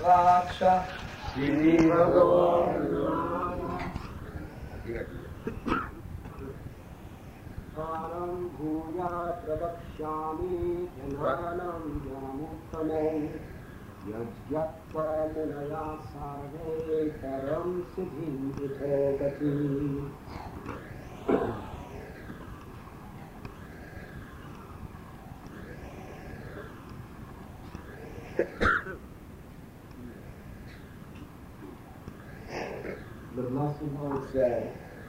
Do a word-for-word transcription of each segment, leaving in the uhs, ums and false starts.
Vacha Shri Bhagavan Param Bhuya Pravakshami Dhananam Janamuttamam Yajyatva Munaya Sarve Param Siddhim Vitogati. The Blessed Lord said,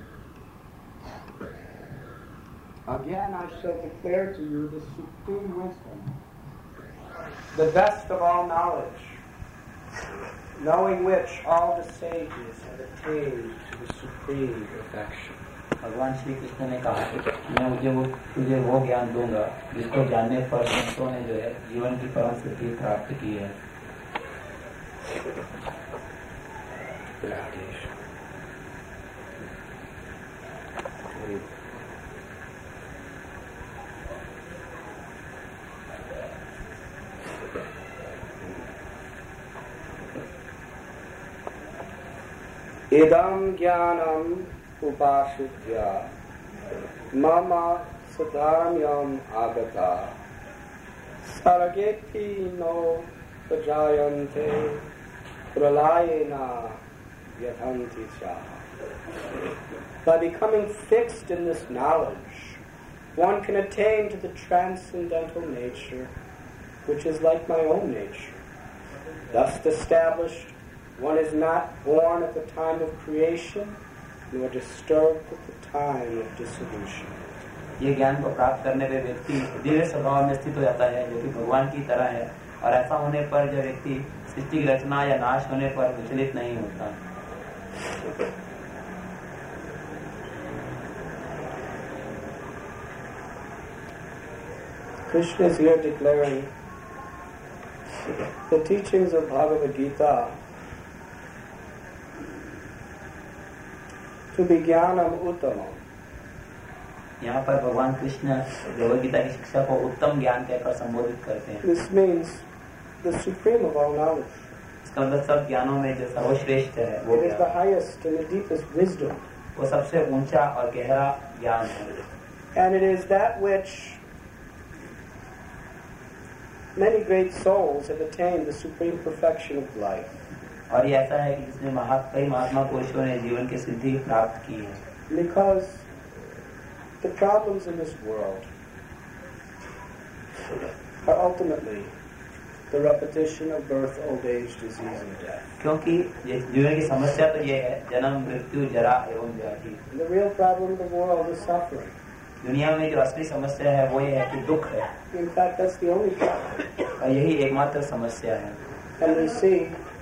again I shall declare to you the supreme wisdom, the best of all knowledge, knowing which all the sages have attained to the supreme perfection. भगवान श्री कृष्ण ने कहा मैं मुझे वो तुझे वो ज्ञान दूंगा जिसको जानने पर संतों ने जो है जीवन की परम सिद्धि प्राप्त की है. Idam jnanam upashitya mama sadharamyam agata sarageti no pajayante pralayena yathanti cha. By becoming fixed in this knowledge, one can attain to the transcendental nature, which is like my own nature. Thus established, one is not born at the time of creation, nor disturbed at the time of dissolution. ये ज्ञान को प्राप्त करने पे व्यक्ति दिव्य स्वभाव में स्थित हो जाता है जो कि भगवान की तरह है, और ऐसा होने पर जो व्यक्ति सृष्टि की रचना या नाश होने पर विचलित नहीं होता. Krishna is here declaring the teachings of Bhagavad Gita to be jnanam uttamam. यहाँ पर भगवान कृष्ण भगवद गीता की शिक्षा को उत्तम ज्ञान कहकर संबोधित करते हैं. This means the supreme of all knowledge. इसका मतलब सब ज्ञानों में जो सर्वश्रेष्ठ है वो It is the highest and the deepest wisdom. वो सबसे ऊंचा और गहरा ज्ञान है. And it is that which many great souls have attained the supreme perfection of life. और ये ऐसा है कि जिसने महा कई महात्मा पुरुषों ने जीवन की सिद्धि प्राप्त की है. Because the problems in this world are ultimately the repetition of birth, old age, disease, and death. क्योंकि जीवन की समस्या तो ये है जन्म, मृत्यु, जरा एवं व्याधि. The real problem of the world is suffering. दुनिया में जो असली समस्या है वो ये है कि दुख है. In fact, that's the only problem. और यही एकमात्र समस्या है. And we see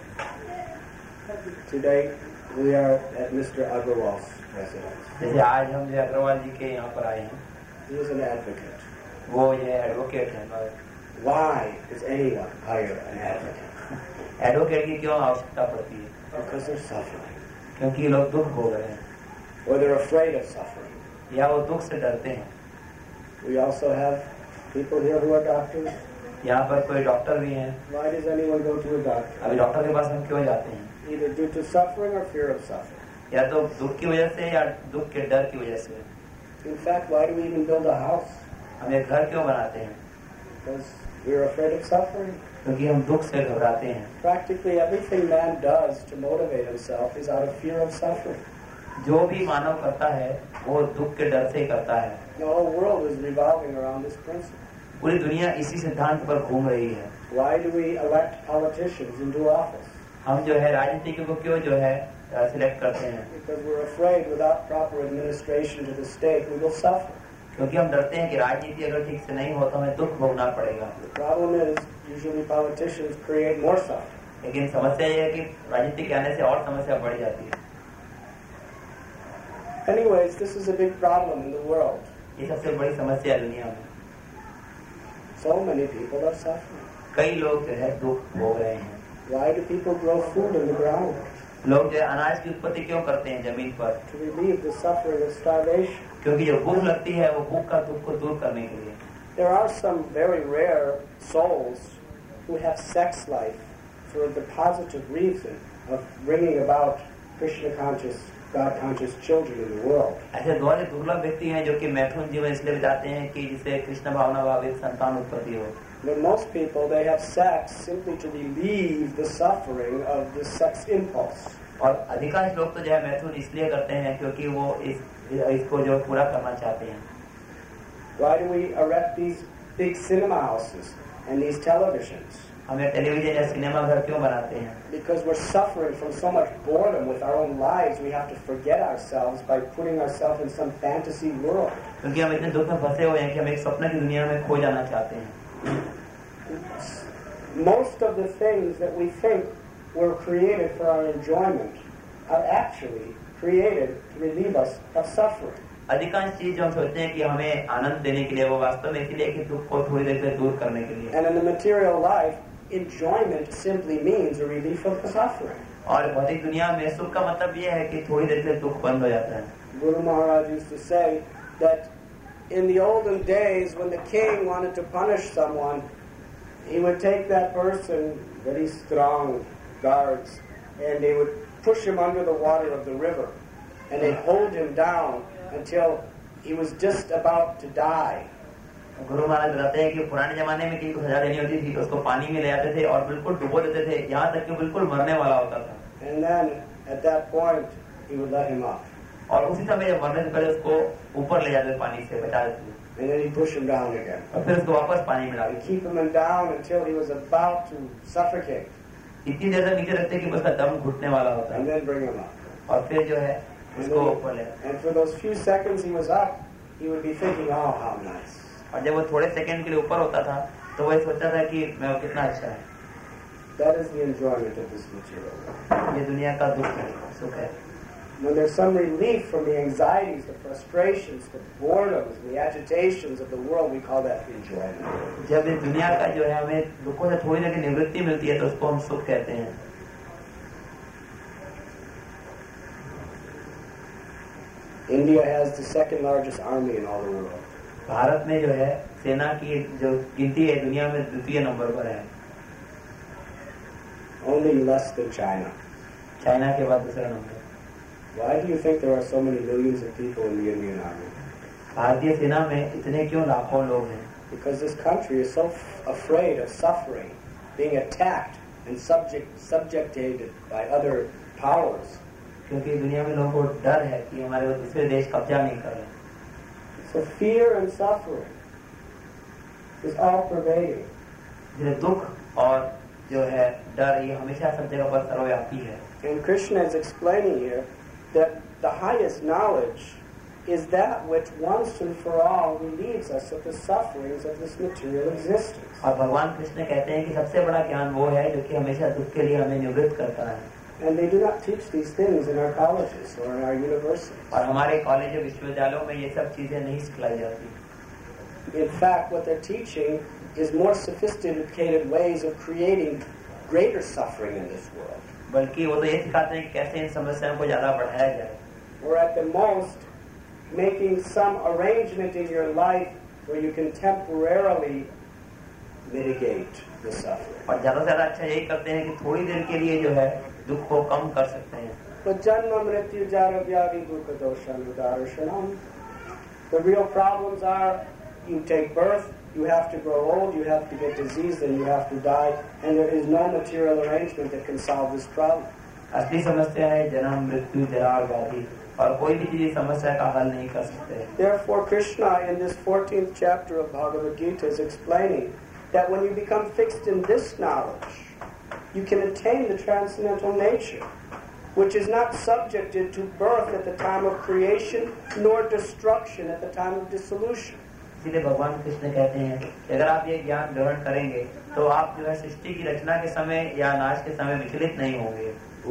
today we are at Mister Agarwal's residence. जैसे आज हम जो अग्रवाल जी के यहाँ पर आए हैं, He is an advocate. वो ये एडवोकेट है. Why does anyone hire an advocate? Advocate की क्यों आवश्यकता पड़ती है? Because they're suffering. क्योंकि लोग दुख भोग रहे हैं or they're afraid of suffering. या वो दुख से डरते हैं. We also have people here who are doctors. यहाँ पर कोई डॉक्टर भी हैं. Why does anyone go to a doctor? अभी डॉक्टर के पास हम क्यों जाते हैं? Either due to suffering or fear of suffering. या तो दुख की वजह से या दुख के डर की वजह से. In fact, why do we even build a house? हम एक घर क्यों बनाते हैं? Because we're afraid of suffering. क्योंकि हम दुख से घबराते हैं. Practically everything man does to motivate himself is out of fear of suffering. जो भी मानव करता है वो दुख के डर से ही करता है. The whole world is revolving around this principle. पूरी दुनिया इसी सिद्धांत पर घूम रही है. Why do we elect politicians into office? हम जो है राजनीतिज्ञों को क्यों जो है सिलेक्ट करते हैं? Because we're afraid without proper administration to the state we will suffer. क्योंकि हम डरते हैं कि राजनीति अगर ठीक से नहीं हो तो हमें दुख भोगना पड़ेगा. The problem is usually politicians create more suffering. लेकिन समस्या ये है कि राजनीति के आने से और समस्या बढ़ जाती है. Anyways, this is a big problem in the world. ये सबसे बड़ी समस्या है दुनिया में. So many people are suffering. कई लोग जो है दुख भोग रहे हैं. Why do people grow food in the ground? लोग जो अनाज की उत्पत्ति क्यों करते हैं जमीन पर? To relieve the suffering of starvation. क्योंकि जो भूख लगती है वो भूख का दुख को दूर करने के लिए. There are some very rare souls who have sex life for the positive reason of bringing about Krishna conscious, God conscious children in the world. ऐसे बहुत ही दुर्लभ व्यक्ति हैं जो कि मैथुन जीवन इसलिए बिताते हैं कि जिससे कृष्ण भावना भावित संतान उत्पत्ति हो. But most people, they have sex simply to relieve the suffering of the sex impulse. और अधिकांश लोग तो जो है मैथुन इसलिए करते हैं क्योंकि वो इस इसको जो पूरा करना चाहते हैं. Why do we erect these big cinema houses and these televisions? हमें टेलीविजन या सिनेमा घर क्यों बनाते हैं? Because we're suffering from so much boredom with our own lives, we have to forget ourselves by putting ourselves in some fantasy world. क्योंकि हम इतने दुख में फंसे हुए हैं कि हम एक सपने की दुनिया में खो जाना चाहते हैं. Most of the things that we think were created for our enjoyment are actually created to relieve us of suffering. अधिकांश चीज जो हम सोचते हैं कि हमें आनंद देने के लिए वो वास्तव में इसलिए कि दुख को थोड़ी देर से दूर करने के लिए. And in the material life, enjoyment simply means a relief of the suffering. और भौतिक दुनिया में सुख का मतलब ये है कि थोड़ी देर से दुख बंद हो जाता है. Guru Maharaj used to say that in the olden days when the king wanted to punish someone, he would take that person, very strong guards, and they would push him under the water of the river, and they'd hold him down until he was just about to die. Guru Maharaj बताते हैं कि पुराने जमाने में किसी को सजा देनी होती थी तो उसको पानी में ले आते थे और बिल्कुल डुबो देते थे, यहाँ तक कि बिल्कुल मरने वाला होता था. And then at that point he would let him up. और उसी समय जब मरने से पहले उसको ऊपर ले जाते पानी से बचा देते. And then he'd push him down again. और फिर उसको वापस पानी में डालते. Keep him down until he was about to suffocate. इतनी देर तक नीचे रखते कि उसका दम घुटने वाला होता है. And then bring him up. और फिर जो है उसको ऊपर ले. And for those few seconds he was up, he would be thinking, oh, how nice. और जब वो थोड़े सेकंड के लिए ऊपर होता था तो वो सोचता था कि मैं वो कितना अच्छा है. That is the enjoyment of this material world. ये दुनिया का दुख है, सुख है. When there's some relief from the anxieties, the frustrations, the boredoms, the agitations of the world, we call that enjoyment. जब इस दुनिया का जो है हमें दुखों से थोड़ी देर की निवृत्ति मिलती है तो उसको हम सुख कहते हैं. India has the second largest army in all the world. Bharat में जो है सेना की जो गिनती है दुनिया में द्वितीय नंबर पर है. Only less than China. China के बाद दूसरा number. Why do you think there are so many millions of people in the Indian army? भारतीय सेना में इतने क्यों लाखों लोग हैं? Because this country is so f- afraid of suffering, being attacked and subject subjected by other powers. क्योंकि दुनिया में लोगों को डर है कि हमारे दूसरे देश कब्जा नहीं कर रहे. So fear and suffering is all pervading. ये दुख और जो है डर ये हमेशा सब जगह पर सर्वव्यापी है. And Krishna is explaining here that the highest knowledge is that which once and for all relieves us of the sufferings of this material existence. और भगवान कृष्ण कहते हैं कि सबसे बड़ा ज्ञान वो है जो कि हमेशा दुख के लिए हमें निवृत्त करता है. And they do not teach these things in our colleges or in our universities. और हमारे कॉलेज और विश्वविद्यालयों में ये सब चीजें नहीं सिखलाई जाती. In fact, what they're teaching is more sophisticated ways of creating greater suffering in this world. बल्कि वो तो ये सिखाते हैं कि कैसे इन समस्याओं को ज्यादा बढ़ाया जाए. Or at the most, making some arrangement in your life where you can temporarily mitigate the suffering. और ज्यादा से ज्यादा अच्छा यही करते हैं कि थोड़ी देर के लिए जो है दुख को कम कर सकते हैं. But janma mrityu jara vyadi dukkha doshanudarshanam. The real problems are you take birth, you have to grow old, you have to get diseased, and you have to die, and there is no material arrangement that can solve this problem. असली समस्या है जन्म मृत्यु जरा और व्याधि और कोई भी चीज समस्या का हल नहीं कर सकते. Therefore, Krishna in this fourteenth chapter of Bhagavad Gita is explaining that when you become fixed in this knowledge, you can attain the transcendental nature, which is not subjected to birth at the time of creation, nor destruction at the time of dissolution. इसीलिए भगवान कृष्ण कहते हैं कि अगर आप ये ज्ञान ग्रहण करेंगे तो आप जो है सृष्टि की रचना के समय या नाश के समय विचलित नहीं होंगे.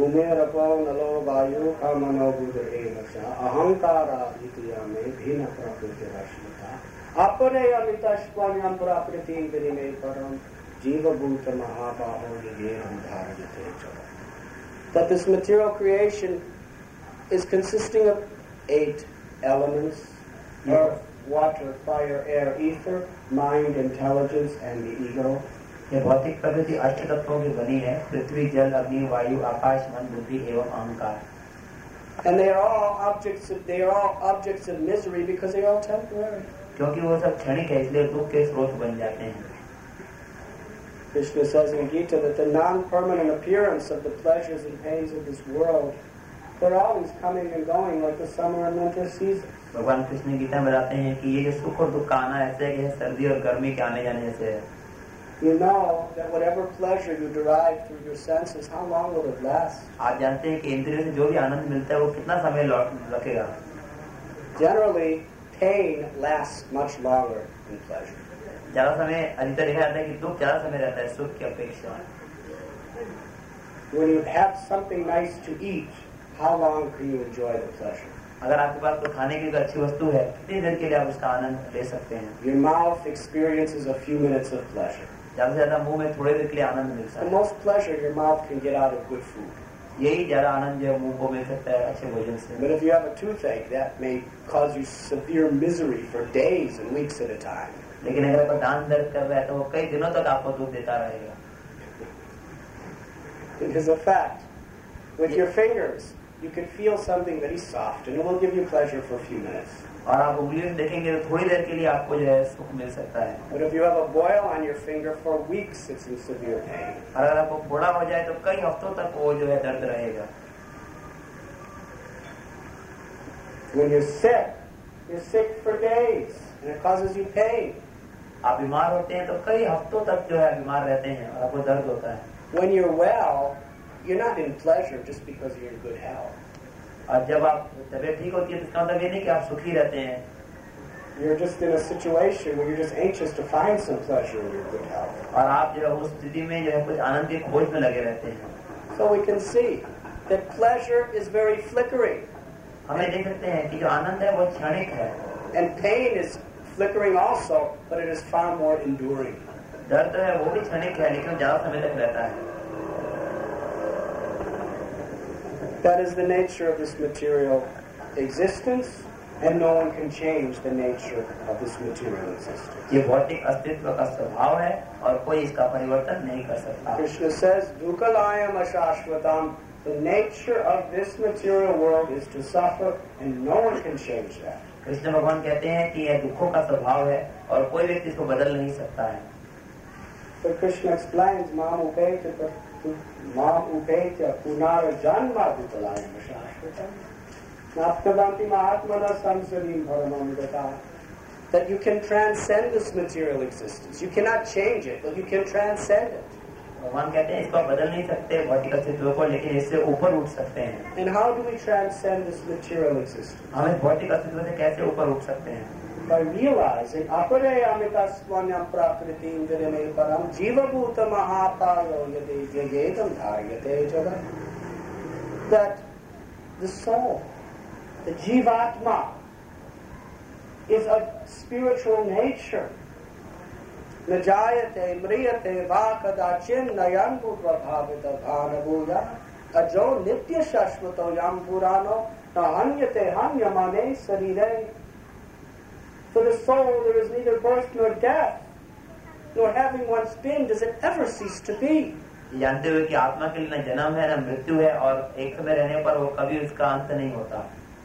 अहंकारा में भिन्न प्रकृति रश्मिता अपने अमितस्वयं प्रकृति विनिमय परम जीवभूत महाबाहो निगेहं धारयते च. That this material creation is consisting of eight elements: earth, water, fire, air, ether, mind, intelligence, and the ego. ये भौतिक प्रकृति अष्ट तत्वों की बनी है, पृथ्वी, जल, अग्नि, वायु, आकाश, मन, बुद्धि एवं अहंकार। And they are all objects of, they are all objects of misery because they are all temporary. क्योंकि वो सब क्षणिक है, इसलिए दुख के स्रोत बन जाते हैं। Krishna says in Gita that the non-permanent appearance of the pleasures and pains of this world, they're always coming and going like the summer and winter season. भगवान कृष्ण गीता में बताते हैं कि ये जो सुख और दुख का आना ऐसे है सर्दी और गर्मी के आने जाने से है। You know that whatever pleasure you derive through your senses, how long will it last? आप जानते हैं कि इंद्रियों से जो भी आनंद मिलता है वो कितना समय रखेगा? Generally, pain lasts much longer than pleasure. ज्यादा समय अधिकतर देखा जाता है कि दुख ज्यादा समय रहता है सुख की अपेक्षा। When you have something nice to eat, how long can you enjoy the pleasure? अगर आपके पास कोई खाने की अच्छी वस्तु है, कितनी देर के लिए आप उसका आनंद ले सकते हैं? Your mouth experiences a few minutes of pleasure. ज्यादा से ज्यादा मुंह में थोड़ी देर के लिए आनंद मिलता The है। most pleasure your mouth can get out of good food. यही ज्यादा आनंद जो मुंह को मिल सकता है अच्छे भोजन से। But if you have a toothache, that may cause you severe misery for days and weeks at a time. लेकिन अगर आपका दांत दर्द कर रहा है तो वो कई दिनों तक आपको दुख देता रहेगा। It is a fact. With your fingers, you can feel something very soft, and it will give you pleasure for a few minutes. और आप उंगलियों से देखेंगे तो थोड़ी देर के लिए आपको जो है सुख मिल सकता है। But if you have a boil on your finger for weeks, it's in severe pain. अगर आपको फोड़ा हो जाए तो कई हफ्तों तक वो जो है दर्द रहेगा। When you're sick, you're sick for days, and it causes you pain. आप बीमार होते हैं तो कई हफ्तों तक जो है बीमार रहते हैं और आपको दर्द होता है। When you're well, you're not in pleasure just because you're in good health. और जब आप तबीयत ठीक होती है तो इसका मतलब ये नहीं कि आप सुखी रहते हैं। You're just in a situation where you're just anxious to find some pleasure in your good health. और आप जो है उस स्थिति में जो है कुछ आनंद की खोज में लगे रहते हैं। So we can see that pleasure is very flickering. हमें देख सकते हैं कि जो आनंद है वो क्षणिक है। And pain is flickering also, but it is far more enduring. दर्द है वो भी क्षणिक है लेकिन ज्यादा समय तक रहता है। That is the nature of this material existence, and no one can change the nature of this material existence. ये भौतिक अस्तित्व का स्वभाव है और कोई इसका परिवर्तन नहीं कर सकता। Krishna says, "Dukalayam ashashvatam." The nature of this material world is to suffer, and no one can change that. Krishna भगवान कहते हैं कि यह दुखों का स्वभाव है और कोई व्यक्ति इसको बदल नहीं सकता है। But Krishna explains, "Mam upeta, mam upeta, punara janma dukalayam ashashvatam." Napkadanti mahatmana samsarim paramam gata. That you can transcend this material existence. You cannot change it, but you can transcend it. भगवान कहते हैं इसको बदल नहीं सकते भौतिक अस्तित्व को, लेकिन इससे ऊपर उठ सकते हैं। And how do we transcend this material existence? हम इस भौतिक अस्तित्व से कैसे ऊपर उठ सकते हैं? By realizing apare amitasvanyam prakritim vidame param jiva bhuta mahapalo yade jayedam dharyate jagat. That the soul, the jivatma, is of spiritual nature. Najayate mriyate vakadachin nayan bhutva bhavita bhanabhuya ajo nitya shashvato yam purano nahanyate hanyamane sarire. For the soul there is neither birth nor death, nor having once been does it ever cease to be. जानते हुए कि आत्मा के लिए न जन्म है न मृत्यु है और एक समय रहने पर वो कभी उसका अंत नहीं होता।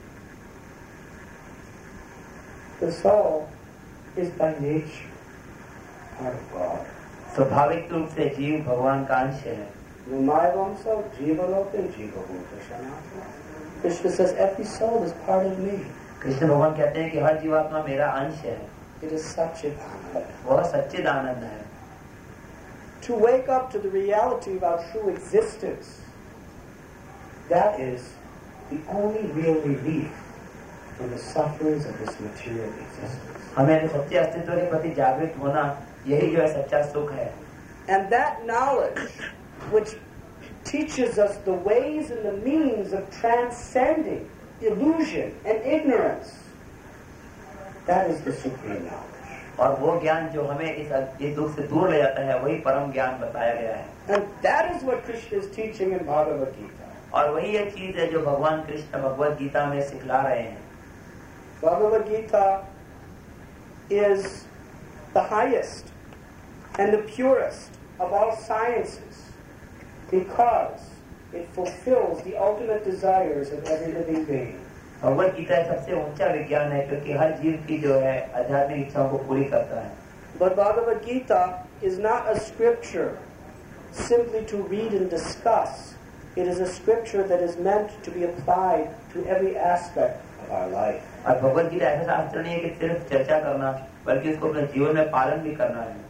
The soul is by nature part of God. स्वाभाविक रूप से जीव भगवान का अंश है। Vimayavamsa jivaloke jivabhuta sanatana. Krishna says every soul is part of me. Krishna भगवान कहते हैं कि हर जीवात्मा मेरा अंश है। It is Satchidananda. वह सच्चिद आनंद है। To wake up to the reality of our true existence, that is the only real relief from the sufferings of this material existence. हमें सच्चे अस्तित्व के प्रति जागृत होना यही जो है सच्चा सुख है। And that knowledge, which teaches us the ways and the means of transcending illusion and ignorance, that is the supreme knowledge. और वो ज्ञान जो हमें इस इस दुख से दूर ले जाता है वही परम ज्ञान बताया गया है। And that is what Krishna is teaching in Bhagavad Gita. और वही एक चीज है जो भगवान कृष्ण भगवद गीता में सिखला रहे हैं। Bhagavad Gita is the highest and the purest of all sciences because it fulfills the ultimate desires of every living being. Bhagavad Gita सबसे ऊंचा विज्ञान है क्योंकि हर जीव की जो है आध्यात्मिक इच्छाओं को पूरी करता है. But Bhagavad Gita is not a scripture simply to read and discuss. It is a scripture that is meant to be applied to every aspect of our life. और भगवत गीता ऐसा शास्त्र नहीं है कि सिर्फ चर्चा करना बल्कि उसको अपने जीवन में पालन भी करना है.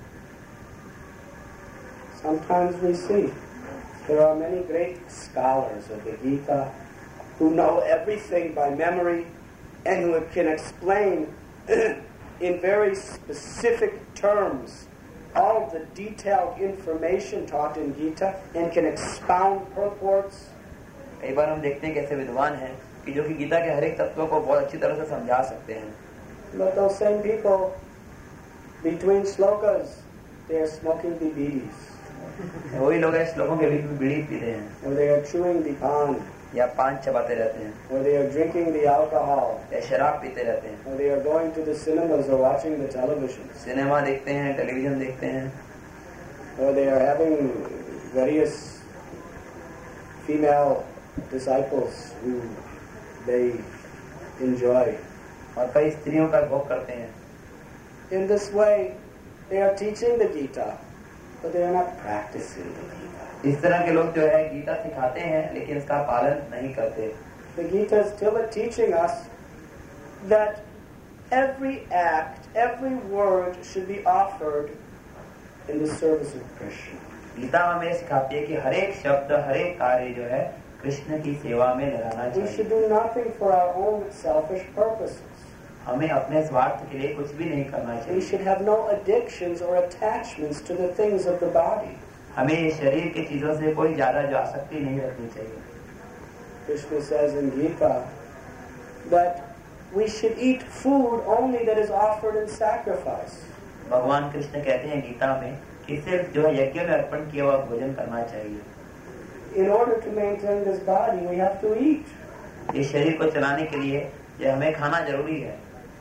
Sometimes we see there are many great scholars of the Gita who know everything by memory and who can explain in very specific terms all the detailed information taught in Gita and can expound purports. कई बार हम देखते हैं कैसे विद्वान हैं कि जो कि गीता के हर एक तत्वों को बहुत अच्छी तरह से समझा सकते हैं. But those same people, between slokas, they are smoking the bidis. वही लोग हैं श्लोकों के बीच में बीड़ी पीते हैं. Or they are chewing the pan. या पान चबाते रहते हैं. Or they are drinking the alcohol. या शराब पीते रहते हैं. Or they are going to the cinemas or watching the television. Cinema देखते हैं, टेलीविजन देखते हैं. Or they are having various female disciples who they enjoy. और कई स्त्रियों का भोग करते हैं. In this way, they are teaching the Gita, but they are not practicing the Gita. इस तरह के लोग जो है गीता सिखाते हैं लेकिन इसका पालन नहीं करते. The Gita is still teaching us that every act, every word should be offered in the service of Krishna. Gita हमें सिखाती है कि हर एक शब्द, हर एक कार्य जो है कृष्ण की सेवा में लगाना चाहिए. We should do nothing for our own selfish purposes. हमें अपने स्वार्थ के लिए कुछ भी नहीं करना चाहिए. We should have no addictions or attachments to the things of the body. हमें शरीर की चीजों से कोई ज्यादा जो आसक्ति नहीं रखनी चाहिए. Krishna says in Gita that we should eat food only that is offered in sacrifice. भगवान कृष्ण कहते हैं गीता में कि सिर्फ जो यज्ञ में अर्पण किया हुआ भोजन करना चाहिए. In order to maintain this body, we have to eat. ये शरीर को चलाने के लिए ये हमें खाना जरूरी है.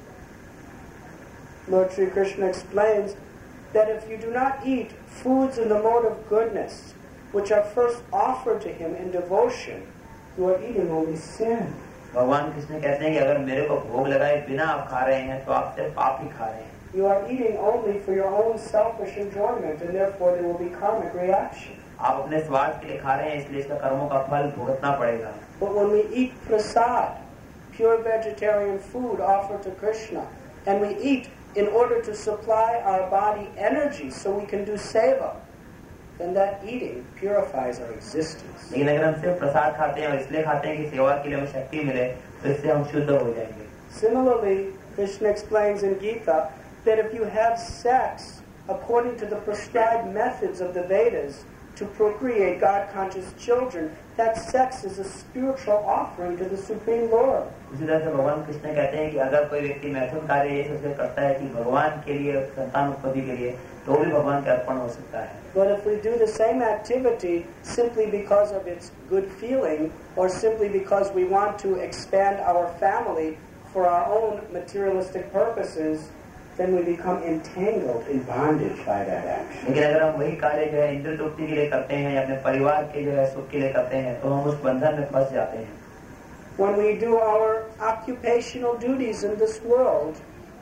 Lord Shri Krishna explains that if you do not eat foods in the mode of goodness, which are first offered to Him in devotion, you are eating only sin. भगवान कृष्ण कहते हैं कि अगर मेरे को भोग लगाए बिना आप खा रहे हैं तो आप सिर्फ पाप ही खा रहे हैं. You are eating only for your own selfish enjoyment, and therefore there will be karmic reaction. आप अपने स्वार्थ के लिए खा रहे हैं इसलिए इसका कर्मों का फल भुगतना पड़ेगा. But when we eat prasad, pure vegetarian food offered to Krishna, and we eat in order to supply our body energy so we can do seva, then that eating purifies our existence. लेकिन अगर हम सिर्फ प्रसाद खाते हैं और इसलिए खाते हैं कि सेवा के लिए हमें शक्ति मिले तो इससे हम शुद्ध हो जाएंगे. Similarly, Krishna explains in Gita that if you have sex according to the prescribed methods of the Vedas to procreate God-conscious children, that sex is a spiritual offering to the Supreme Lord. उसी तरह से भगवान कृष्ण कहते हैं कि अगर कोई व्यक्ति मैथुन कार्य ये सोचकर करता है कि भगवान के लिए संतान उत्पत्ति के लिए तो भी भगवान का अर्पण हो सकता है. But if we do the same activity simply because of its good feeling or simply because we want to expand our family for our own materialistic purposes, then we become entangled in bondage by that action. लेकिन अगर हम वही कार्य जो है इंद्र तृप्ति के लिए करते हैं या अपने परिवार के जो है सुख के लिए करते हैं तो हम उस बंधन में फंस जाते हैं. When we do our occupational duties in this world,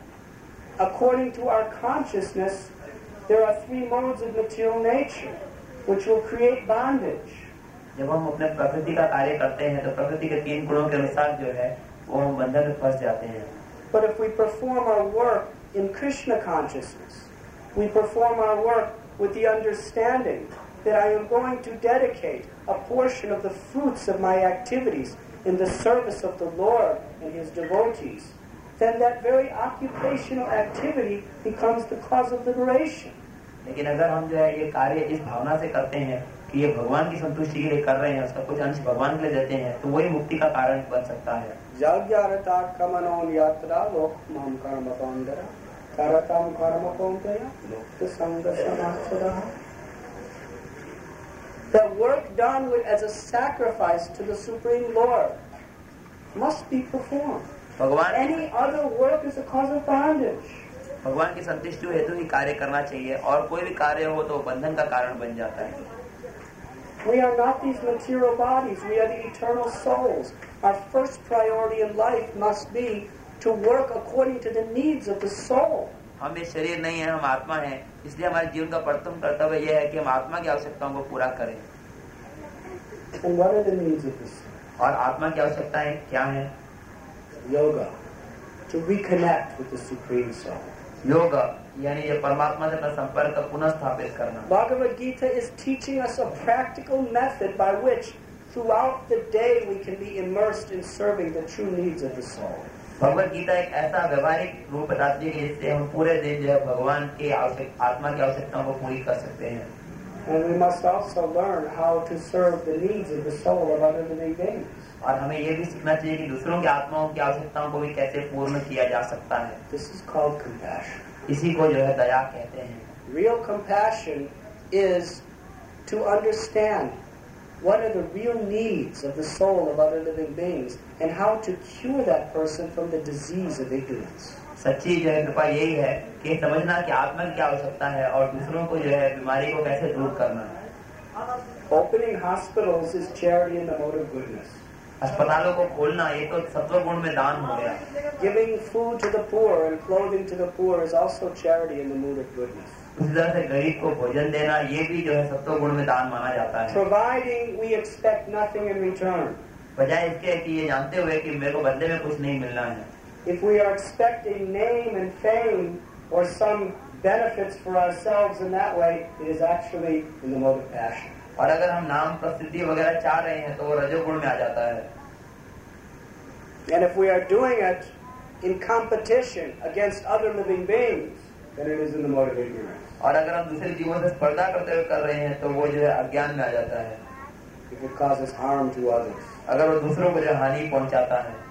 according to our consciousness, there are three modes of material nature which will create bondage. जब हम अपने प्रकृति का कार्य करते हैं तो प्रकृति के तीन गुणों के अनुसार जो है वो हम बंधन में फंस जाते हैं. But if we perform our work in Krishna consciousness, we perform our work with the understanding that I am going to dedicate a portion of the fruits of my activities in the service of the Lord and His devotees, then that very occupational activity becomes the cause of liberation. लेकिन अगर हम जो है ये कार्य इस भावना से करते हैं कि ये भगवान की संतुष्टि के लिए कर रहे हैं, उसका कुछ अंश भगवान के लिए देते हैं, तो वही मुक्ति का कारण बन सकता है. जाग्यारता कमनोन यात्रा लोक माम कर्म कौंदरा करताम कर्म कौंदया मुक्त संग समाचरा. The work done with, as a sacrifice to the Supreme Lord must be performed. भगवान Any other work is a cause of bondage. भगवान की संतुष्टि हेतु ही कार्य करना चाहिए और कोई भी कार्य हो तो बंधन का कारण बन जाता है. We are not these material bodies. We are the eternal souls. Our first priority in life must be to work according to the needs of the soul. हम ये शरीर नहीं है, हम आत्मा हैं, इसलिए हमारे जीवन का प्रथम कर्तव्य यह है कि हम आत्मा की आवश्यकताओं को पूरा करें. And what are the needs of the soul? और आत्मा की आवश्यकताएं क्या हैं? Yoga, to reconnect with the Supreme Soul. योग यानी ये परमात्मा से अपना संपर्क पुनः स्थापित करना. Bhagavad Gita is teaching us a practical method by which throughout the day we can be immersed in serving the true needs of the soul. Bhagavad Gita एक ऐसा व्यवहारिक रूप बताती है जिससे हम पूरे दिन जो है भगवान के आवश्यक आत्मा की आवश्यकताओं को पूरी कर सकते हैं. And we must also learn how to serve the needs of the soul of other living beings. और हमें ये भी सीखना चाहिए कि दूसरों की आत्माओं की आवश्यकताओं को भी कैसे पूर्ण किया जा सकता है. This is called compassion. इसी को जो है दया कहते हैं. Real compassion is to understand what are the real needs of the soul of other living beings and how to cure that person from the disease of ignorance. सच्ची जो है कृपा यही है कि समझना कि आत्मा की क्या आवश्यकता है और दूसरों को जो है बीमारी को कैसे दूर करना है. Opening hospitals is charity in the mode of goodness. अस्पतालों को खोलना ये तो सत्व गुण में दान हो गया. Giving food to the poor and clothing to the poor is also charity in the mood of goodness. उसी तरह से गरीब को भोजन देना ये भी जो है सत्व गुण में दान माना जाता है. Providing we expect nothing in return. बजाय इसके कि ये जानते हुए कि मेरे को बदले में कुछ नहीं मिलना है. If we are expecting name and fame or some benefits for ourselves in that way, it is actually in the mode of passion. और अगर हम नाम प्रसिद्धि वगैरह चाह रहे हैं तो वो रजोगुण में आ जाता है. And if we are doing it in competition against other living beings, then it is in the mode of ignorance. और अगर हम दूसरे जीवों से स्पर्धा करते हुए कर रहे हैं तो वो जो है अज्ञान में आ जाता है. If it causes harm to others. अगर वो दूसरों को जो हानि पहुंचाता है.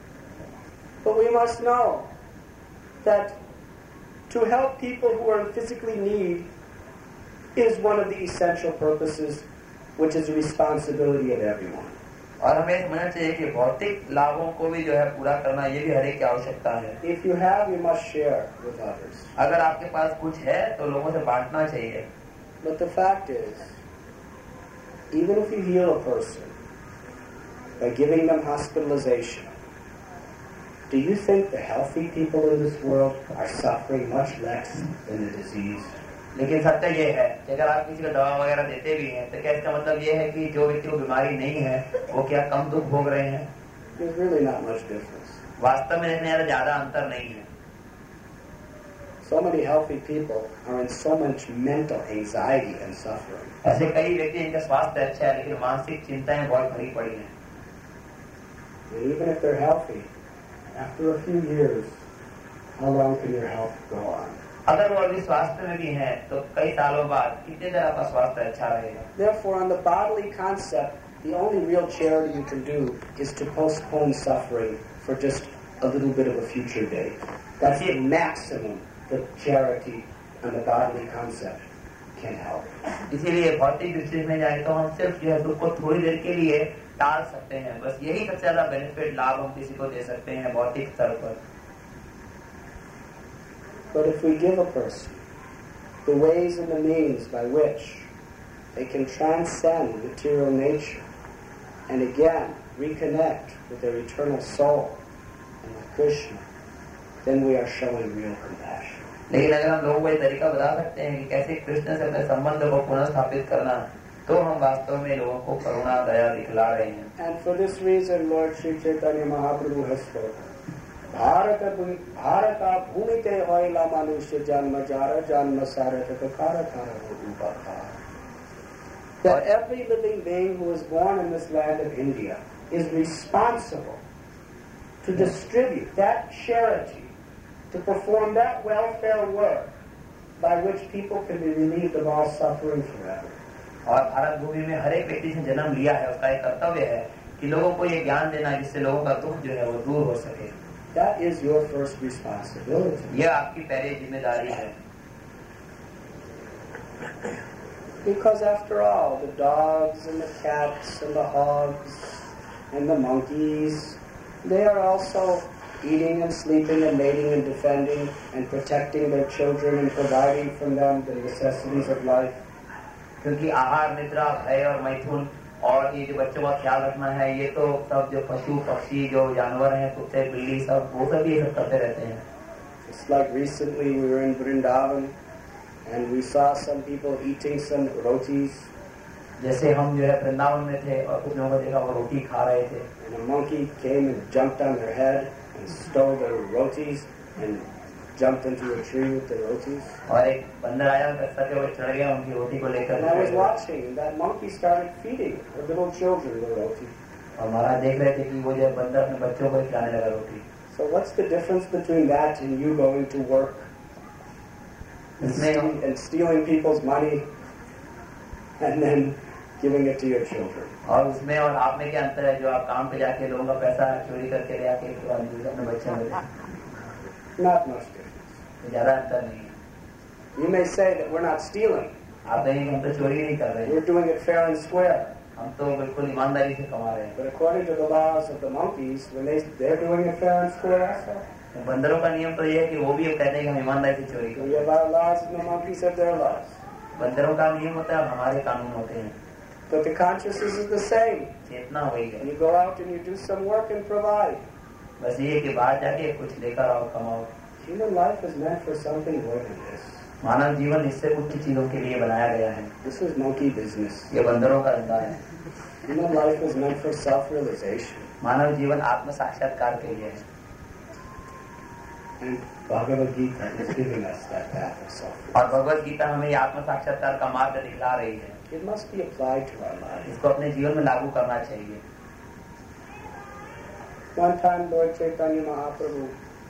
But we must know that to help people who are in physically need is one of the essential purposes, which is a responsibility of everyone. और हमें समझना चाहिए कि भौतिक लाभों को भी जो है पूरा करना ये भी हर एक की आवश्यकता है. If you have, you must share with others. अगर आपके पास कुछ है तो लोगों से बांटना चाहिए. But the fact is, even if you heal a person by giving them hospitalization, do you think the healthy people in this world are suffering much less than the diseased? लेकिन सत्य ये है कि अगर आप किसी को दवा वगैरह देते भी हैं तो क्या इसका मतलब ये है कि जो व्यक्ति को बीमारी नहीं है वो क्या कम दुख भोग रहे हैं? There's really not much difference. वास्तव में इसमें ज्यादा अंतर नहीं है. So many healthy people are in so much mental anxiety and suffering. ऐसे कई व्यक्ति जिनका स्वास्थ्य अच्छा है लेकिन मानसिक चिंताएं बहुत भरी पड़ी हैं. And even if they're healthy, after a few years, how long can your health go on? अगर वो अभी स्वास्थ्य में भी हैं तो कई सालों बाद कितने देर आपका स्वास्थ्य अच्छा रहेगा. Therefore, on the bodily concept, the only real charity you can do is to postpone suffering for just a little bit of a future day. That's the maximum that charity on the bodily concept can help. इसीलिए भौतिक दृष्टि में जाए तो हम सिर्फ जो है दुख को थोड़ी देर के लिए टाल सकते हैं. बस यही सबसे ज्यादा बेनिफिट लाभ हम किसी को दे सकते हैं भौतिक स्तर पर. But if we give a person the ways and the means by which they can transcend material nature and again reconnect with their eternal soul and with Krishna, then we are showing real compassion. लेकिन अगर हम लोगों को ये तरीका बता सकते हैं कि कैसे कृष्ण से अपने संबंध को पुनः स्थापित करना तो हम वास्तव में लोगों को करुणा दया दिखला रहे हैं. And for this reason, Lord Sri Chaitanya Mahaprabhu has spoken. Bharat Bharat भूमिते होइला मनुष्य जन्म जार जन्म सारथ कारथार उपाकार. That every living being who is born in this land of India is responsible to distribute that charity, to perform that welfare work by which people can be relieved of all suffering forever. और भारत भूमि में हर एक व्यक्ति से जन्म लिया है उसका एक कर्तव्य है कि लोगों को ये ज्ञान देना जिससे लोगों का दुख जो है वो दूर हो सके. That is your first responsibility. यह आपकी पहली जिम्मेदारी है. Because after all, the dogs and the cats and the hogs and the monkeys, they are also eating and sleeping and mating and defending and protecting their children and providing from them the necessities of life. क्योंकि आहार, निद्रा, भय और मैथुन और ये जो बच्चों का ख्याल रखना है, ये तो सब जो पशु पक्षी जो जानवर हैं, कुत्ते बिल्ली, सब वो सब ये सब करते रहते हैं. It's like recently we were in Vrindavan and we saw some people eating some rotis. जैसे हम जो है वृंदावन में थे और कुछ लोगों को देखा वो रोटी खा रहे थे. And a monkey came and jumped on their head and stole their rotis and jumped into a tree with the rotis. और एक बंदर आया उनका सर के ऊपर चढ़ गया उनकी रोटी को लेकर. And I was watching and that monkey started feeding the little children the roti. और महाराज देख रहे थे कि वो जो बंदर अपने बच्चों को खिलाने लगा रोटी. So what's the difference between that and you going to work and, stealing, and stealing people's money and then giving it to your children? और उसमें और आप में क्या अंतर है जो आप काम पे जाके लोगों का पैसा चोरी करके ले आके अपने बच्चों में दें? Not much difference. ज्यादा अंतर नहीं है. You may say that we're not stealing. आप कहेंगे हम तो चोरी नहीं कर रहे हैं. We're doing it fair and square. हम तो बिल्कुल ईमानदारी से कमा रहे हैं. But according to the laws of the monkeys, when they they're doing it fair and square also. बंदरों का नियम तो ये है कि वो भी कहते हैं कि हम ईमानदारी से चोरी करें. We have our laws and the monkeys have their laws. बंदरों का नियम होता है और हमारे कानून होते हैं. But the consciousness is the same. चेतना वही है. You go out and you do some work and provide. बस ये कि बाहर जाके कुछ लेकर आओ, कमाओ. Human life is meant for something more than this. मानव जीवन इससे उच्च चीजों के लिए बनाया गया है. This is monkey business. ये बंदरों का धंधा है. Human life is meant for self-realization. मानव जीवन आत्म साक्षात्कार के लिए है. And Bhagavad Gita is giving us that path of self-realization. और भगवद गीता हमें आत्म साक्षात्कार का मार्ग दिखला रही है. It must be applied to our lives. इसको अपने जीवन में लागू करना चाहिए. One time, Lord Chaitanya Mahaprabhu,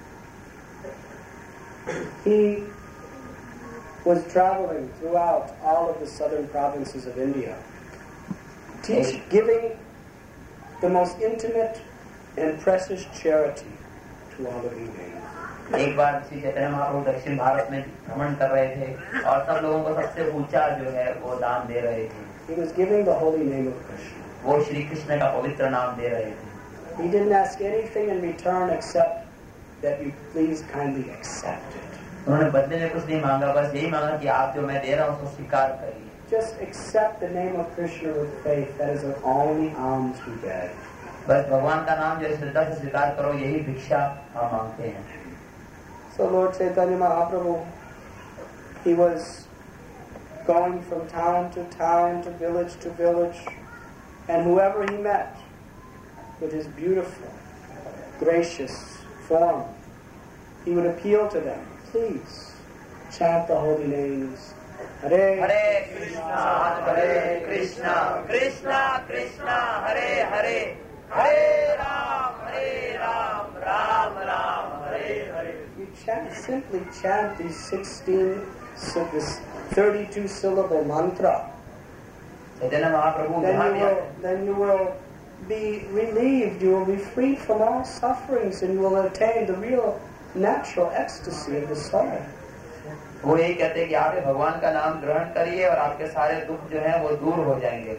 he was traveling throughout all of the southern provinces of India, teach, giving the most intimate and precious charity to all of you beings. एक बार श्री चैतन्य महाप्रभु दक्षिण भारत में भ्रमण कर रहे थे और सब लोगों को सबसे ऊंचा जो है वो दान दे रहे थे. He was giving the holy name of Krishna. वो श्री कृष्ण का पवित्र नाम दे रहे थे. He didn't ask anything in return except that you please kindly accept it. उन्होंने बदले में कुछ नहीं मांगा, बस यही मांगा कि आप जो मैं दे रहा हूँ उसको स्वीकार करिए. Just accept the name of Krishna with faith. That is the only alms we beg. बस भगवान का नाम जो श्रद्धा से स्वीकार करो, यही भिक्षा हम मांगते हैं. So Lord Chaitanya Mahaprabhu, he was going from town to town, to village to village, and whoever he met with his beautiful, gracious form, he would appeal to them, please chant the holy names. Hare Hare Krishna, Hare Krishna, Krishna Krishna, Hare Hare, Hare Ram, Hare Ram, Ram Ram, Hare Hare. You chant, simply chant these sixteen, this thirty-two syllable mantra. Chaitanya Mahaprabhu Then you will, then you will be relieved. You will be freed from all sufferings, and you will attain the real natural ecstasy of the soul. वो यही कहते हैं कि आप भगवान का नाम ग्रहण करिए और आपके सारे दुख जो हैं वो दूर हो जाएंगे.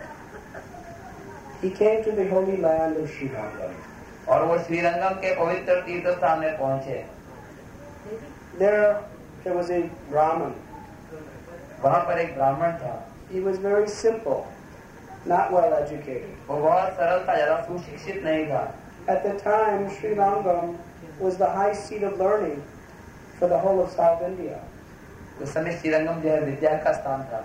He came to the holy land of Sri Rangam. और वो श्रीरंगम के पवित्र तीर्थ स्थान में पहुंचे. There, there was a Brahmin. वहाँ पर एक ब्राह्मण था. He was very simple, not well educated. वो बहुत सरल था, ज्यादा सुशिक्षित नहीं था. At the time, Sri Rangam was the high seat of learning for the whole of South India. उस समय श्रीरंगम जो है विद्या का स्थान था.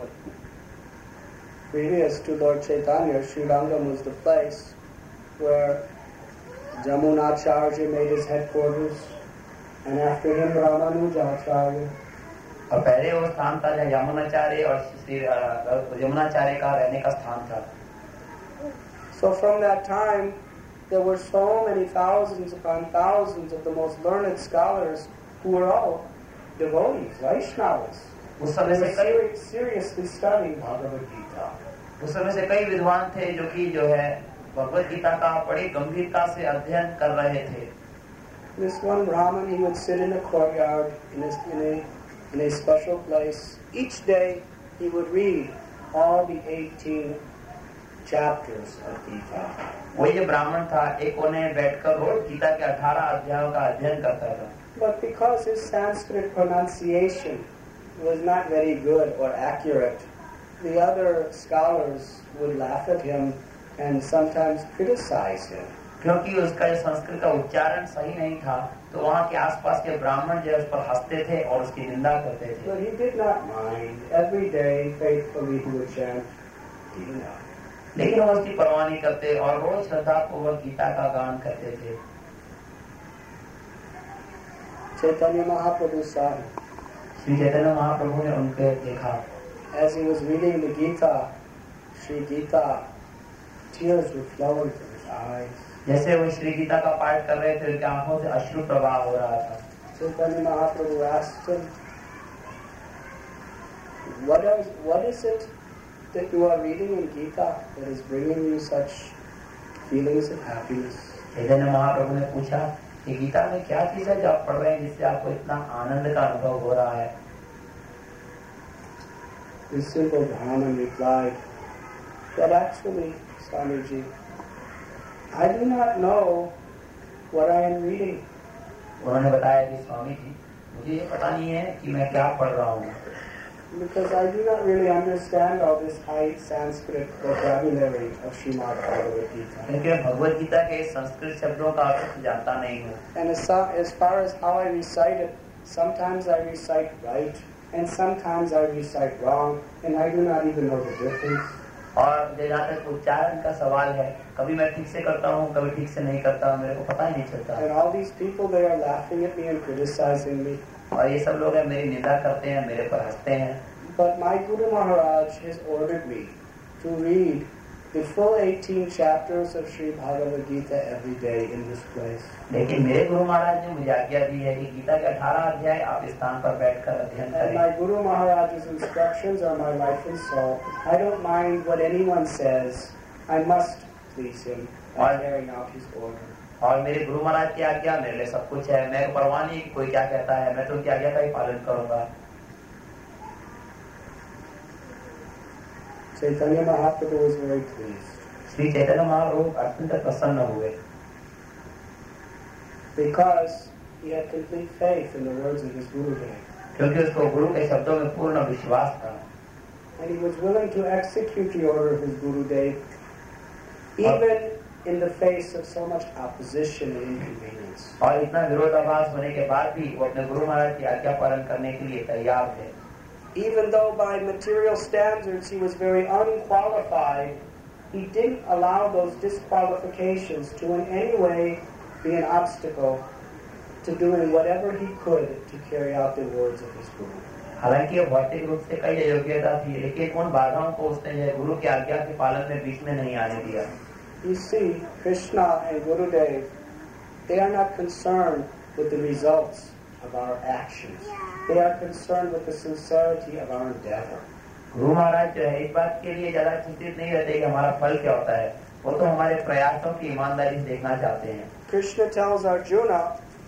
Previous to Lord Chaitanya, Sri Rangam was the place where Jamunacharya made his headquarters, and after him Ramanujacharya. और पहले वो स्थान था जहाँ यमुनाचार्य और श्री यमुनाचार्य का रहने का स्थान था. So from that time, there were so many thousands upon thousands of the most learned scholars who were all devotees, Vaishnavas. उस They समय से were कई seri- seriously studying Bhagavad Gita. उस समय से कई विद्वान थे जो कि जो है भगवद गीता का बड़ी गंभीरता से अध्ययन कर रहे थे. This one Brahmin, he would sit in a courtyard in a, in a, in a special place. Each day, he would read all the eighteen chapters of Gita. वो ये ब्राह्मण था, एक कोने में बैठकर रोज गीता के अठारह अध्यायों का अध्ययन करता था। But because his Sanskrit pronunciation was not very good or accurate, the other scholars would laugh at him and sometimes criticize him. क्योंकि उसका जो संस्कृत का उच्चारण सही नहीं था, तो वहाँ के आसपास के ब्राह्मण जो उस पर हंसते थे और उसकी निंदा करते थे। But he did not mind. Every day, faithfully, he would chant Gita. लेकिन वो उसकी परवाह नहीं करते और रोज श्रद्धा पूर्वक गीता का गान करते थे। Chaitanya Mahaprabhu saw him. Shri Chaitanya Mahaprabhu ने उनके देखा। As he was reading the Gita, Sri Gita, tears were flowing from his eyes. जैसे वो श्री गीता का पाठ कर रहे थे, उनकी आंखों से अश्रु प्रवाह हो रहा था। Chaitanya Mahaprabhu asked him, what is, what is it that you are reading in Gita that is bringing you such feelings of happiness? Chaitanya Mahaprabhu ने पूछा कि गीता में क्या चीज है जो आप पढ़ रहे हैं जिससे आपको इतना आनंद का अनुभव हो रहा है? The simple Brahman replied that actually, Swamiji, I do not know what I am reading. उन्होंने बताया कि स्वामी जी, मुझे ये पता नहीं है कि मैं क्या पढ़ रहा हूँ। Because I do not really understand all this high Sanskrit vocabulary of Srimad Bhagavad Gita. क्योंकि मैं भगवद गीता के संस्कृत शब्दों का अर्थ जानता नहीं हूँ। And as, as far as how I recite it, sometimes I recite right, and sometimes I recite wrong, and I do not even know the difference. और जहाँ तक उच्चारण का सवाल है, कभी मैं ठीक से करता हूँ, कभी ठीक से नहीं करता, मेरे को पता ही नहीं चलता। And all these people, they are laughing at me and criticizing me. और ये सब लोग हैं मेरी निंदा करते हैं, मेरे पर हंसते हैं। But my Guru Maharaj has ordered me to read the full eighteen chapters of Sri Bhagavad Gita every day in this place. लेकिन मेरे गुरु महाराज ने मुझे आज्ञा दी है कि गीता के अठारह अध्याय आप इस स्थान पर बैठकर अध्ययन And करें। my Guru Maharaj's instructions are my life and soul. I don't mind what anyone says. I must please him by carrying out his order. और मेरे गुरु महाराज की आज्ञा मेरे लिए सब कुछ है। मैं परवाह नहीं कि कोई क्या कहता है, मैं तो उनकी आज्ञा का ही पालन करूंगा। Chaitanya Mahaprabhu was very pleased. Shri Chaitanya Mahaprabhu अत्यंत प्रसन्न हुए, because he had complete faith in the words of his Gurudev. क्योंकि उसको गुरु के शब्दों में पूर्ण विश्वास था। And he was willing to execute the order of his Gurudev, even in the face of so much opposition and inconvenience. और इतना विरोधाभास होने के बाद भी वो अपने गुरु महाराज की आज्ञा पालन करने के लिए तैयार थे। Even though by material standards he was very unqualified, he didn't allow those disqualifications to in any way be an obstacle to doing whatever he could to carry out the words of his Guru. हालांकि भौतिक रूप से कई योग्यता थी, लेकिन उन बाधाओं को उसने गुरु की आज्ञा के पालन में बीच में नहीं आने दिया। You see, Krishna and Gurudev, they are not concerned with the results of our actions. They are concerned with the sincerity of our endeavor. Guru Maharaj जो है इस बात के लिए ज्यादा चिंतित नहीं रहते कि हमारा फल क्या होता है, वो तो हमारे प्रयासों की ईमानदारी देखना चाहते हैं। Krishna tells Arjuna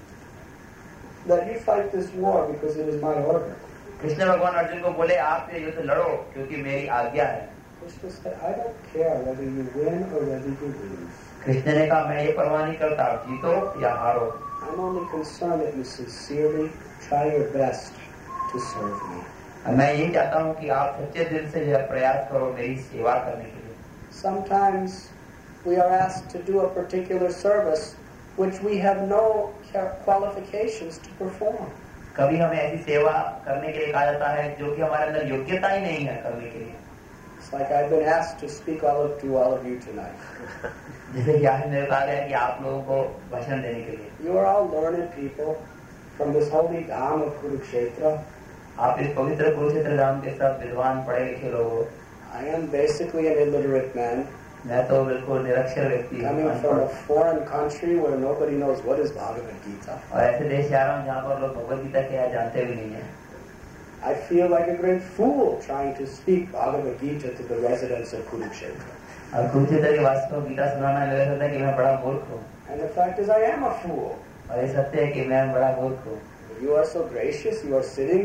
that he fight this war because it is my order. Krishna भगवान अर्जुन को बोले आप ये युद्ध लड़ो क्योंकि मेरी आज्ञा है। Krishna said, I don't care whether you win or whether you lose. Krishna ने कहा मैं ये परवाह नहीं करता आप जीतो या हारो। I'm only concerned that you sincerely try your best to serve me. मैं यही चाहता हूँ कि आप सच्चे दिल से जो प्रयास करो मेरी सेवा करने के लिए। Sometimes we are asked to do a particular service which we have no qualifications to perform. कभी हमें ऐसी सेवा करने के लिए कहा जाता है जो कि हमारे अंदर योग्यता ही नहीं है करने के लिए। It's like I've been asked to speak all of, to all of you tonight. जैसे कि आज मेरे कहा गया कि आप लोगों को भाषण देने के लिए। You are all learned people from this holy dham of Kurukshetra. आप इस पवित्र कुरुक्षेत्र धाम के सब विद्वान पढ़े लिखे लोग हो। I am basically an illiterate man. मैं तो बिल्कुल निरक्षर व्यक्ति हूँ। Coming from a foreign country where nobody knows what is Bhagavad Gita. और ऐसे देश जा रहा हूँ जहाँ पर लोग भगवद गीता क्या है जानते भी नहीं है। I feel like a great fool trying to speak Bhagavad Gita to the residents of Kurukshetra. और कुरुक्षेत्र के वासियों को गीता सुनाना मेरे साथ है कि मैं बड़ा मूर्ख हूँ। And the fact is I am a fool. और ये सत्य है कि मैं बड़ा मूर्ख हूँ। You are so gracious. You are sitting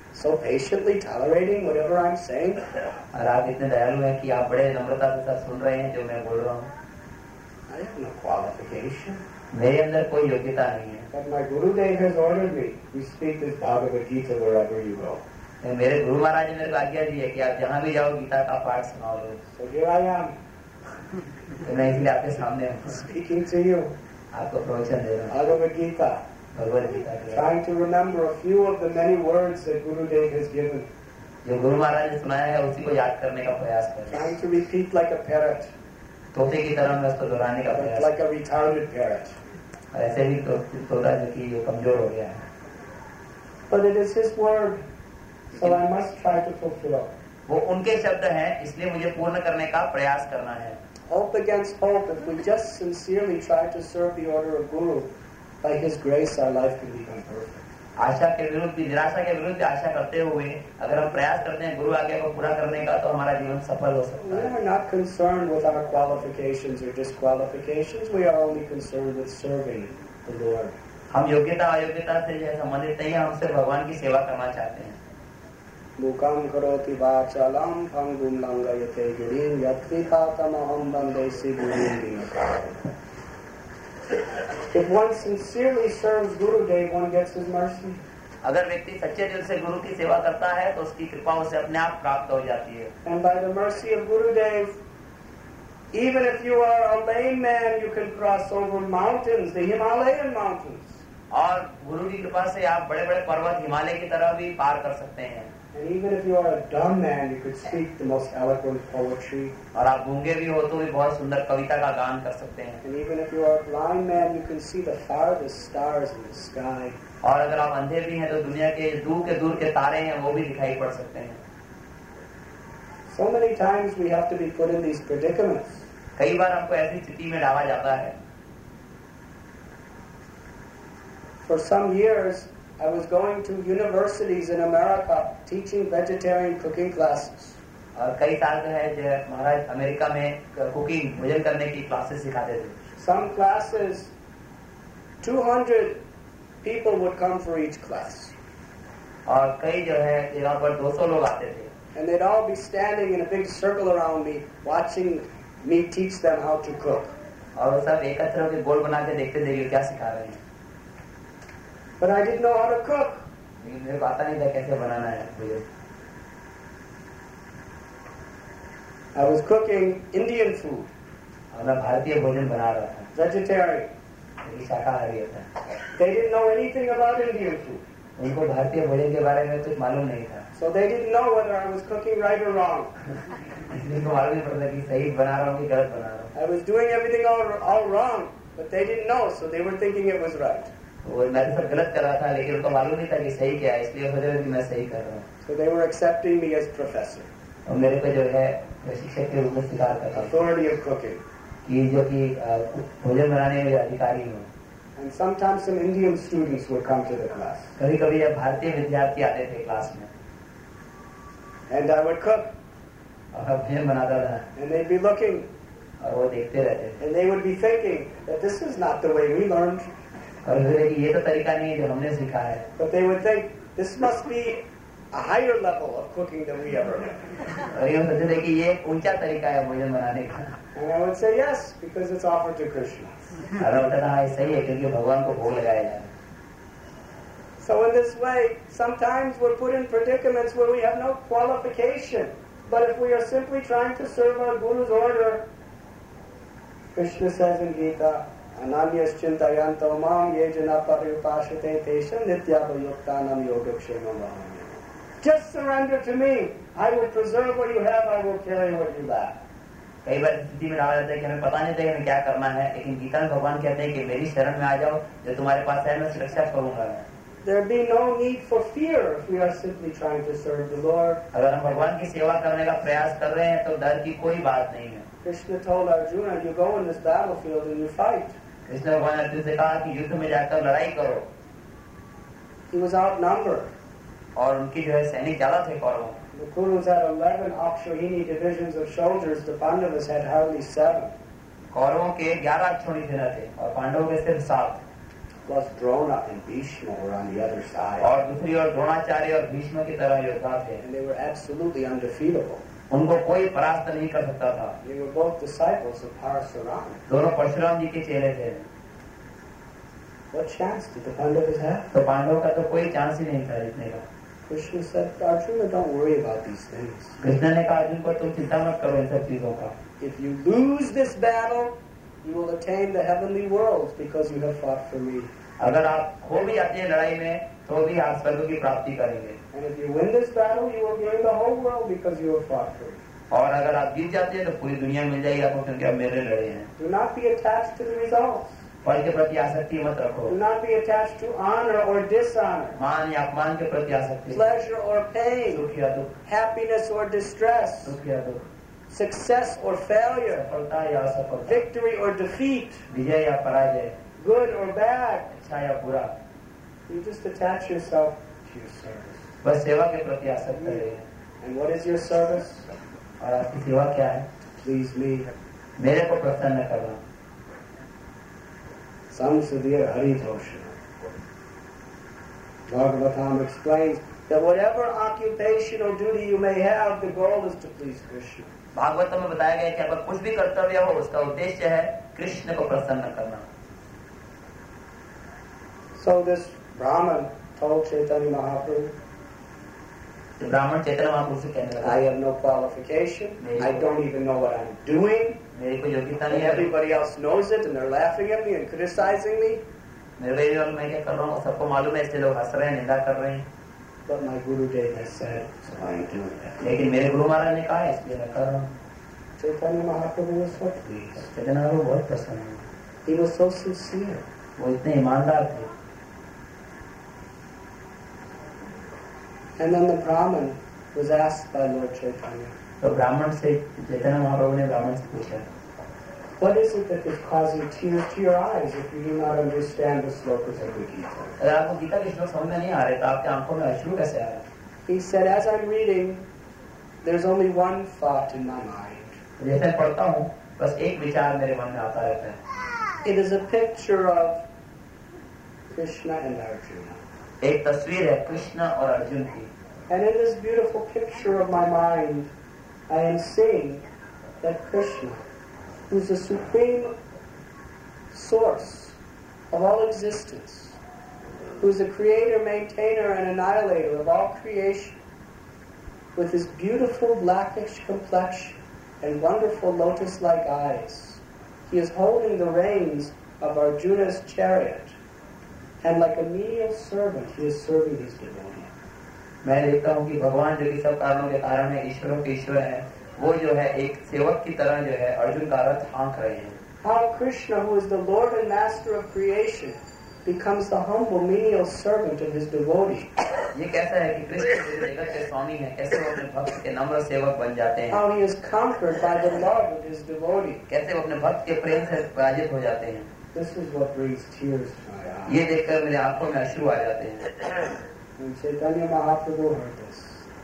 so patiently tolerating whatever I'm saying. और आप इतने दयालु हैं कि आप बड़े नम्रता से सब सुन रहे हैं जो मैं बोल रहा हूँ. I have no qualification. मेरे अंदर कोई योग्यता नहीं है. But my Gurudev has ordered me. You speak this Bhagavad Gita wherever you go. मेरे गुरु महाराज ने मेरे को आज्ञा दी है कि आप जहाँ भी जाओ गीता का पाठ सुनाओ लो. So here I am. तो मैं इसलिए आपके सामने हूँ. Speaking to you. आपको प्रवचन दे रहा हूँ. Bhagavad Gita. Bhagavad Gita. Trying to remember a few of the many words that Gurudev has given. जो गुरु महाराज ने सुनाया है उसी को याद करने का प्रयास कर. Trying to repeat like a parrot. तोते की तरह मैं उसको दोहराने का प्रयास. Like a retarded parrot. ऐसे ही तो तोता जो कि ये कमजोर हो गया है. But it is His word, so I must try to fulfill. वो उनके शब्द हैं, इसलिए मुझे पूर्ण करने का प्रयास करना है. Hope against hope. If we just sincerely try to serve the order of Guru, by His grace, our life can become perfect. आशा के विरुद्ध, निराशा के विरुद्ध आशा करते हुए अगर हम प्रयास करते हैं गुरु आज्ञा को पूरा करने का, तो हमारा जीवन सफल हो सकता है. We are not concerned with our qualifications or disqualifications. We are only concerned with serving the Lord. हम योग्यता अयोग्यता से संबंधित नहीं है, हम सिर्फ भगवान की सेवा करना चाहते हैं. Mukam karoti vachalam phangum langayate girim yatvipatamaham bandesi gurim. If one sincerely serves Gurudev, one gets his mercy. अगर व्यक्ति सच्चे दिल से गुरु की सेवा करता है तो उसकी कृपा उसे अपने आप प्राप्त हो जाती है. And by the mercy of Gurudev, even if you are a lame man, you can cross over mountains, the Himalayan mountains. और गुरु की कृपा से आप बड़े बड़े पर्वत हिमालय की तरह भी पार कर सकते हैं. And even if you are a dumb man, you could speak the most eloquent poetry. और आप गूंगे भी हो तो भी बहुत सुंदर कविता का गान कर सकते हैं. And even if you are a blind man, you can see the farthest stars in the sky. और अगर आप अंधे भी हैं तो दुनिया के दूर के दूर के तारे हैं वो भी दिखाई पड़ सकते हैं. So many times we have to be put in these predicaments. कई बार हमको ऐसी स्थिति में डाला जाता है. For some years, I was going to universities in America teaching vegetarian cooking classes. और कई साल जो है जो महाराज अमेरिका में कुकिंग भोजन करने की क्लासेस सिखाते थे. Some classes, two hundred people would come for each class. और कई जो है जगह पर दो सौ लोग आते थे. And they'd all be standing in a big circle around me, watching me teach them how to cook. और वो सब एकत्र होकर गोल बना के देखते थे कि क्या सिखा रहे हैं. But I didn't know how to cook. लेकिन मेरे को आता नहीं था कैसे बनाना है भोजन. I was cooking Indian food. और मैं भारतीय भोजन बना रहा था. Vegetarian. मेरी शाकाहारी था. They didn't know anything about Indian food. उनको भारतीय भोजन के बारे में कुछ मालूम नहीं था. So they didn't know whether I was cooking right or wrong. इसलिए उनको मालूम नहीं पड़ता कि सही बना रहा हूँ कि गलत बना रहा हूँ. I was doing everything all, all wrong, but they didn't know, so they were thinking it was right. वो मैं तो सब गलत कर रहा था लेकिन उनको मालूम नहीं था कि सही क्या है, इसलिए सोच रहे थे कि मैं सही कर रहा हूँ. So they were accepting me as professor. और मेरे को जो है शिक्षक के रूप में स्वीकार करता authority of cooking. कि जो कि भोजन बनाने में अधिकारी हूँ. And sometimes some Indian students would come to the class. कभी कभी भारतीय विद्यार्थी आते थे क्लास में. And I would cook. और मैं भोजन बनाता था. And they'd be looking. और वो देखते रहते. And they would be thinking that this is not the way we learned. और ये तो तरीका नहीं है जो हमने सीखा है. But they would think this must be a higher level of cooking than we ever had. और ये सोचते थे कि ये ऊंचा तरीका है भोजन बनाने का. And I would say yes, because it's offered to Krishna. और मैं बोलता था हाँ सही है क्योंकि भगवान को भोग लगाया जाए. So in this way, sometimes we're put in predicaments where we have no qualification. But if we are simply trying to serve our Guru's order, Krishna says in Gita, Ananyas chintayanto mam ye jana paripashate tesha nityapayuktanam yogakshemam vahami. Just surrender to me. I will preserve what you have. I will carry what you lack. कई बार स्थिति में डाला जाता है कि हमें पता नहीं था कि हमें क्या करना है, लेकिन गीता में भगवान कहते हैं कि मेरी शरण में आ जाओ, जो तुम्हारे पास है मैं सुरक्षा करूंगा. There be no need for fear if we are simply trying to serve the Lord. अगर हम भगवान की सेवा करने का प्रयास कर रहे हैं तो डर की कोई बात नहीं है. Krishna told Arjuna, you go in this battlefield and you fight. Krishna भगवान अर्जुन से कहा कि युद्ध में जाकर लड़ाई करो. He was outnumbered. और उनकी जो है सैनिक ज्यादा थे कौरवों. The Kurus had eleven Akshauhini divisions of soldiers. The Pandavas had hardly seven. कौरवों के ग्यारह अक्षौहिणी सेना थे और पांडवों के सिर्फ सात. plus Drona and Bhishma were on the other side. और दूसरी ओर द्रोणाचार्य और भीष्म की तरह योद्धा थे, And they were absolutely undefeatable. उनको कोई परास्त नहीं कर सकता था। They were both disciples of Parasuram. दोनों परशुराम जी के चेले थे। What chance did the Pandavas have? तो पांडवों का तो कोई चांस ही नहीं था जीतने का। Krishna said, Arjuna, don't worry about these things. Krishna ने कहा अर्जुन को तुम चिंता मत करो इन सब चीजों का। If you lose this battle, you will attain the heavenly worlds because you have fought for me. अगर आप खो भी जाते हैं लड़ाई में तो भी आप स्वर्ग की प्राप्ति करेंगे। And if you win this battle, you will gain the whole world because you have fought for me. और अगर आप जीत जाते हैं तो पूरी दुनिया मिल जाएगी आपको, क्योंकि आप मेरे लड़े हैं। Do not be attached to the results. फल के प्रति आसक्ति मत रखो। Do not be attached to honor or dishonor, मान या अपमान के प्रति आसक्ति, pleasure or pain, सुख या दुख, happiness or distress, सुख या दुख, success or failure, सफलता या असफलता, victory or defeat, विजय या पराजय, good or bad. अच्छा या बुरा। You just attach yourself to your service. बस सेवा के प्रति आसक्त रहिए। And what is your service? और आपकी सेवा क्या है? Please me. मेरे को प्रसन्न करना। Some severe Haritosha. Bhagavatam explains that whatever occupation or duty you may have, the goal is to please Krishna. Bhagavatam में बताया गया कि अगर कुछ भी कर्तव्य हो उसका उद्देश्य है कृष्ण को प्रसन्न करना। So this Brahman told Chaitanya Mahaprabhu, ब्राह्मण चैतन्य महापुरुष से कहने लगा, I have no qualification, I don't even know what I'm doing, मेरी कोई योग्यता and नहीं है, everybody else knows it and they're laughing at me and criticizing me, मेरे लिए मैं क्या कर रहा हूँ सबको मालूम है, इसलिए लोग हंस रहे हैं, निंदा कर रहे हैं। but my Gurudev has said, so I'm doing it. लेकिन मेरे गुरु महाराज ने कहा है इसलिए मैं कर रहा हूँ। Chaitanya Mahaprabhu was so pleased. Chaitanya Mahaprabhu बहुत प्रसन्न है, He was so sincere. वो इतने ईमानदार थे। And then the Brahman was asked by Lord Chaitanya, तो ब्राह्मण से चैतन्य महाप्रभु ने ब्राह्मण से पूछा, what is it that is causing tears to your eyes if you do not understand the slokas of the Gita? अगर आपको गीता के श्लोक समझ में नहीं आ रहे तो आपकी आंखों में अश्रु कैसे आ रहे हैं? He said, as I'm reading, there's only one thought in my mind. जैसे मैं पढ़ता हूँ बस एक विचार मेरे मन में आता रहता है। It is a picture of Krishna and Arjuna. एक तस्वीर है कृष्ण और अर्जुन की, And in this beautiful picture of my mind, I am seeing that Krishna, who is the supreme source of all existence, who is the creator, maintainer, and annihilator of all creation, with his beautiful blackish complexion and wonderful lotus-like eyes, he is holding the reins of Arjuna's chariot, and like a menial servant, he is serving his devotee. मैं देखता हूँ कि भगवान जो कि सब कारणों के कारण है, ईश्वरों के ईश्वर है, वो जो है एक सेवक की तरह जो है अर्जुन का रथ हाँक रहे हैं। How Krishna, who is the Lord and Master of creation, becomes the humble menial servant of his devotee. ये कैसा है कि कृष्ण जो जगत के स्वामी है, कैसे वो अपने भक्त के नम्र सेवक बन जाते हैं, How he is conquered by the love of his devotee. कैसे वो अपने भक्त के प्रेम से पराजित हो जाते हैं। This is what brings tears to my eyes. ये देखकर मेरे आंखों में अश्रु आ जाते हैं। When Chaitanya Mahaprabhu heard this,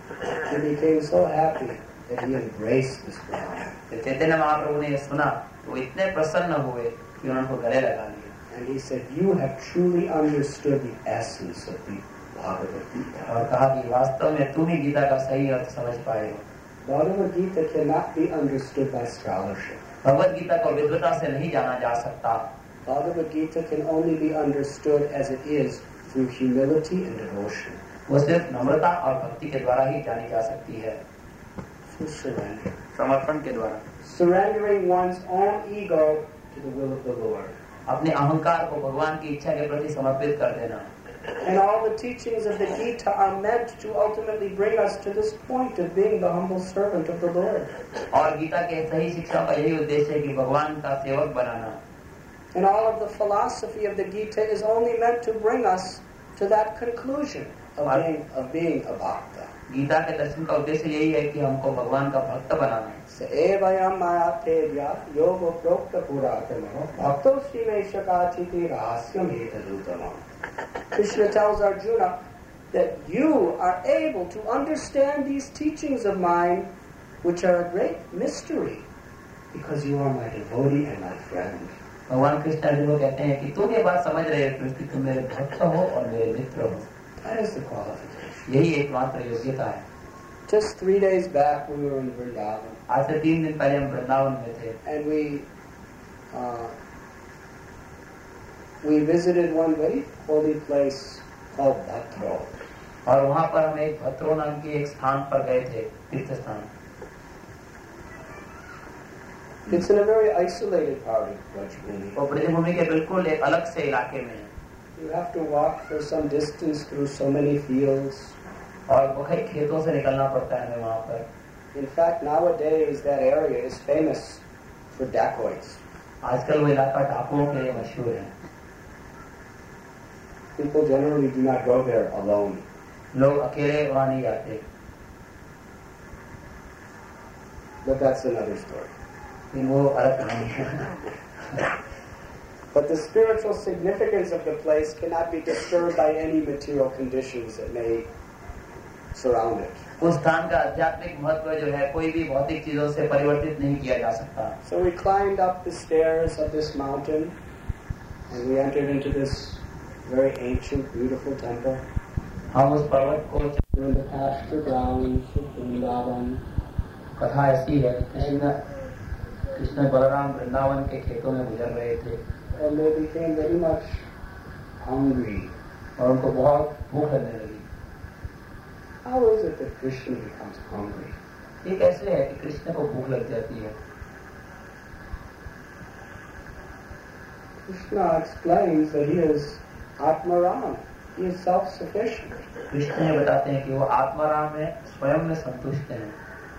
he became so happy that he embraced this Brahman. जब चैतन्य महाप्रभु ने ये सुना तो वो इतने प्रसन्न हुए कि उन्होंने उनको गले लगा लिया। And he said, you have truly understood the essence of the Bhagavad Gita. और कहा कि वास्तव में तुम ही गीता का सही अर्थ समझ पाए हो। Bhagavad Gita cannot be understood by scholarship. Bhagavad Gita को विद्वता से नहीं जाना जा सकता। Bhagavad Gita can only be understood as it is through humility and devotion. वो सिर्फ नम्रता और भक्ति के द्वारा ही जानी जा सकती है। Through surrender. समर्पण के द्वारा। Surrendering one's own ego to the will of the Lord. अपने अहंकार को भगवान की इच्छा के प्रति समर्पित कर देना। And all the teachings of the Gita are meant to ultimately bring us to this point of being the humble servant of the Lord. और गीता के सही शिक्षा का यही उद्देश्य है कि भगवान का सेवक बनाना। And all of the philosophy of the Gita is only meant to bring us to that conclusion of being, of being a bhakta. Gita के दर्शन का उद्देश्य यही है कि हमको भगवान का भक्त बनाना है। Sevayam mayatedya yoga prokta puratama bhakto shimeshakachiti rahasyam etadutamam. Krishna tells Arjuna that you are able to understand these teachings of mine, which are a great mystery, because you are my devotee and my friend. भगवान कृष्ण अर्जुन को कहते हैं कि तुम ये बात समझ रहे हो कि तुम मेरे भक्त हो और मेरे मित्र हो। That is the qualification. यही एकमात्र योग्यता है। Just three days back we were in Vrindavan. आज से तीन दिन पहले हम वृंदावन में थे। And we uh, we visited one very holy place called Bhatro. और वहाँ पर हम एक भत्रो नाम की एक स्थान पर गए थे, तीर्थ स्थान। It's in a very isolated part of Brajbhumi. वो ब्रजभूमि के बिल्कुल एक अलग से इलाके में है। You have to walk for some distance through so many fields. और कई खेतों से निकलना पड़ता है हमें वहाँ पर। In fact, nowadays that area is famous for dacoits. आजकल वो इलाका डाकुओं के लिए मशहूर है। People generally do not go there alone. लोग अकेले वहाँ नहीं जाते। But that's another story. वो अलग कहानी है। But the spiritual significance of the place cannot be disturbed by any material conditions that may surround it. उस स्थान का आध्यात्मिक महत्व जो है कोई भी भौतिक चीजों से परिवर्तित नहीं किया जा सकता। So we climbed up the stairs of this mountain and we entered into this very ancient, beautiful temple. हम उस पर्वत को in the pasture grounds of Vrindavan. कथा ऐसी है कृष्ण कृष्ण बलराम वृंदावन के खेतों में गुजर रहे थे And they became very much hungry. और उनको बहुत भूख लगने लगी। How is it that Krishna becomes hungry? ये कैसे है कि कृष्ण को भूख लग जाती है? Krishna explains that he is Atmaram. He is self-sufficient. Krishna ये बताते हैं कि वो आत्माराम है, स्वयं में संतुष्ट हैं।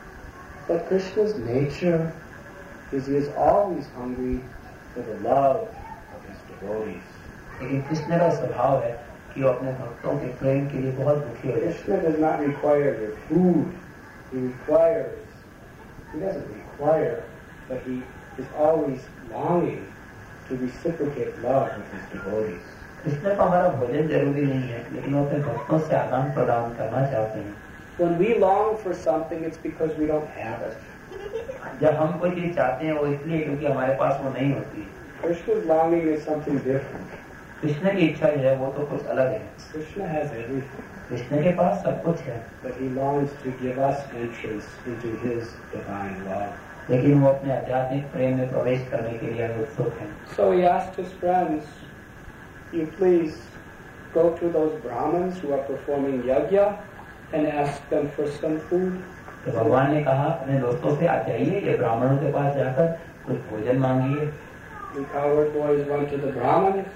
But Krishna's nature is he is always hungry for the love of his devotees. लेकिन कृष्ण का स्वभाव है कि वो अपने भक्तों के प्रेम के लिए बहुत दुखी हो जाते हैं। Krishna does not require your food. He requires, he doesn't require, but he is always longing to reciprocate love with his devotees. Krishna को हमारा भोजन जरूरी नहीं है, लेकिन वो अपने भक्तों से आदान प्रदान करना चाहते हैं। When we long for something, it's because we don't have it. जब हम कोई चीज चाहते हैं वो इसलिए क्योंकि हमारे पास वो नहीं होती। Krishna's longing is something different. Krishna की इच्छा जो है वो तो कुछ अलग है। Krishna has everything. कृष्ण के पास सब कुछ है, But he longs to give us entrance into his divine love. लेकिन वो अपने आध्यात्मिक प्रेम में प्रवेश करने के लिए उत्सुक है। So he asked his friends, you please go to those Brahmins who are performing yajna and ask them for some food. तो भगवान ने कहा अपने दोस्तों से आ जाइए, ये ब्राह्मणों के पास जाकर कुछ भोजन मांगिए। The cowherd boys went to the Brahmins,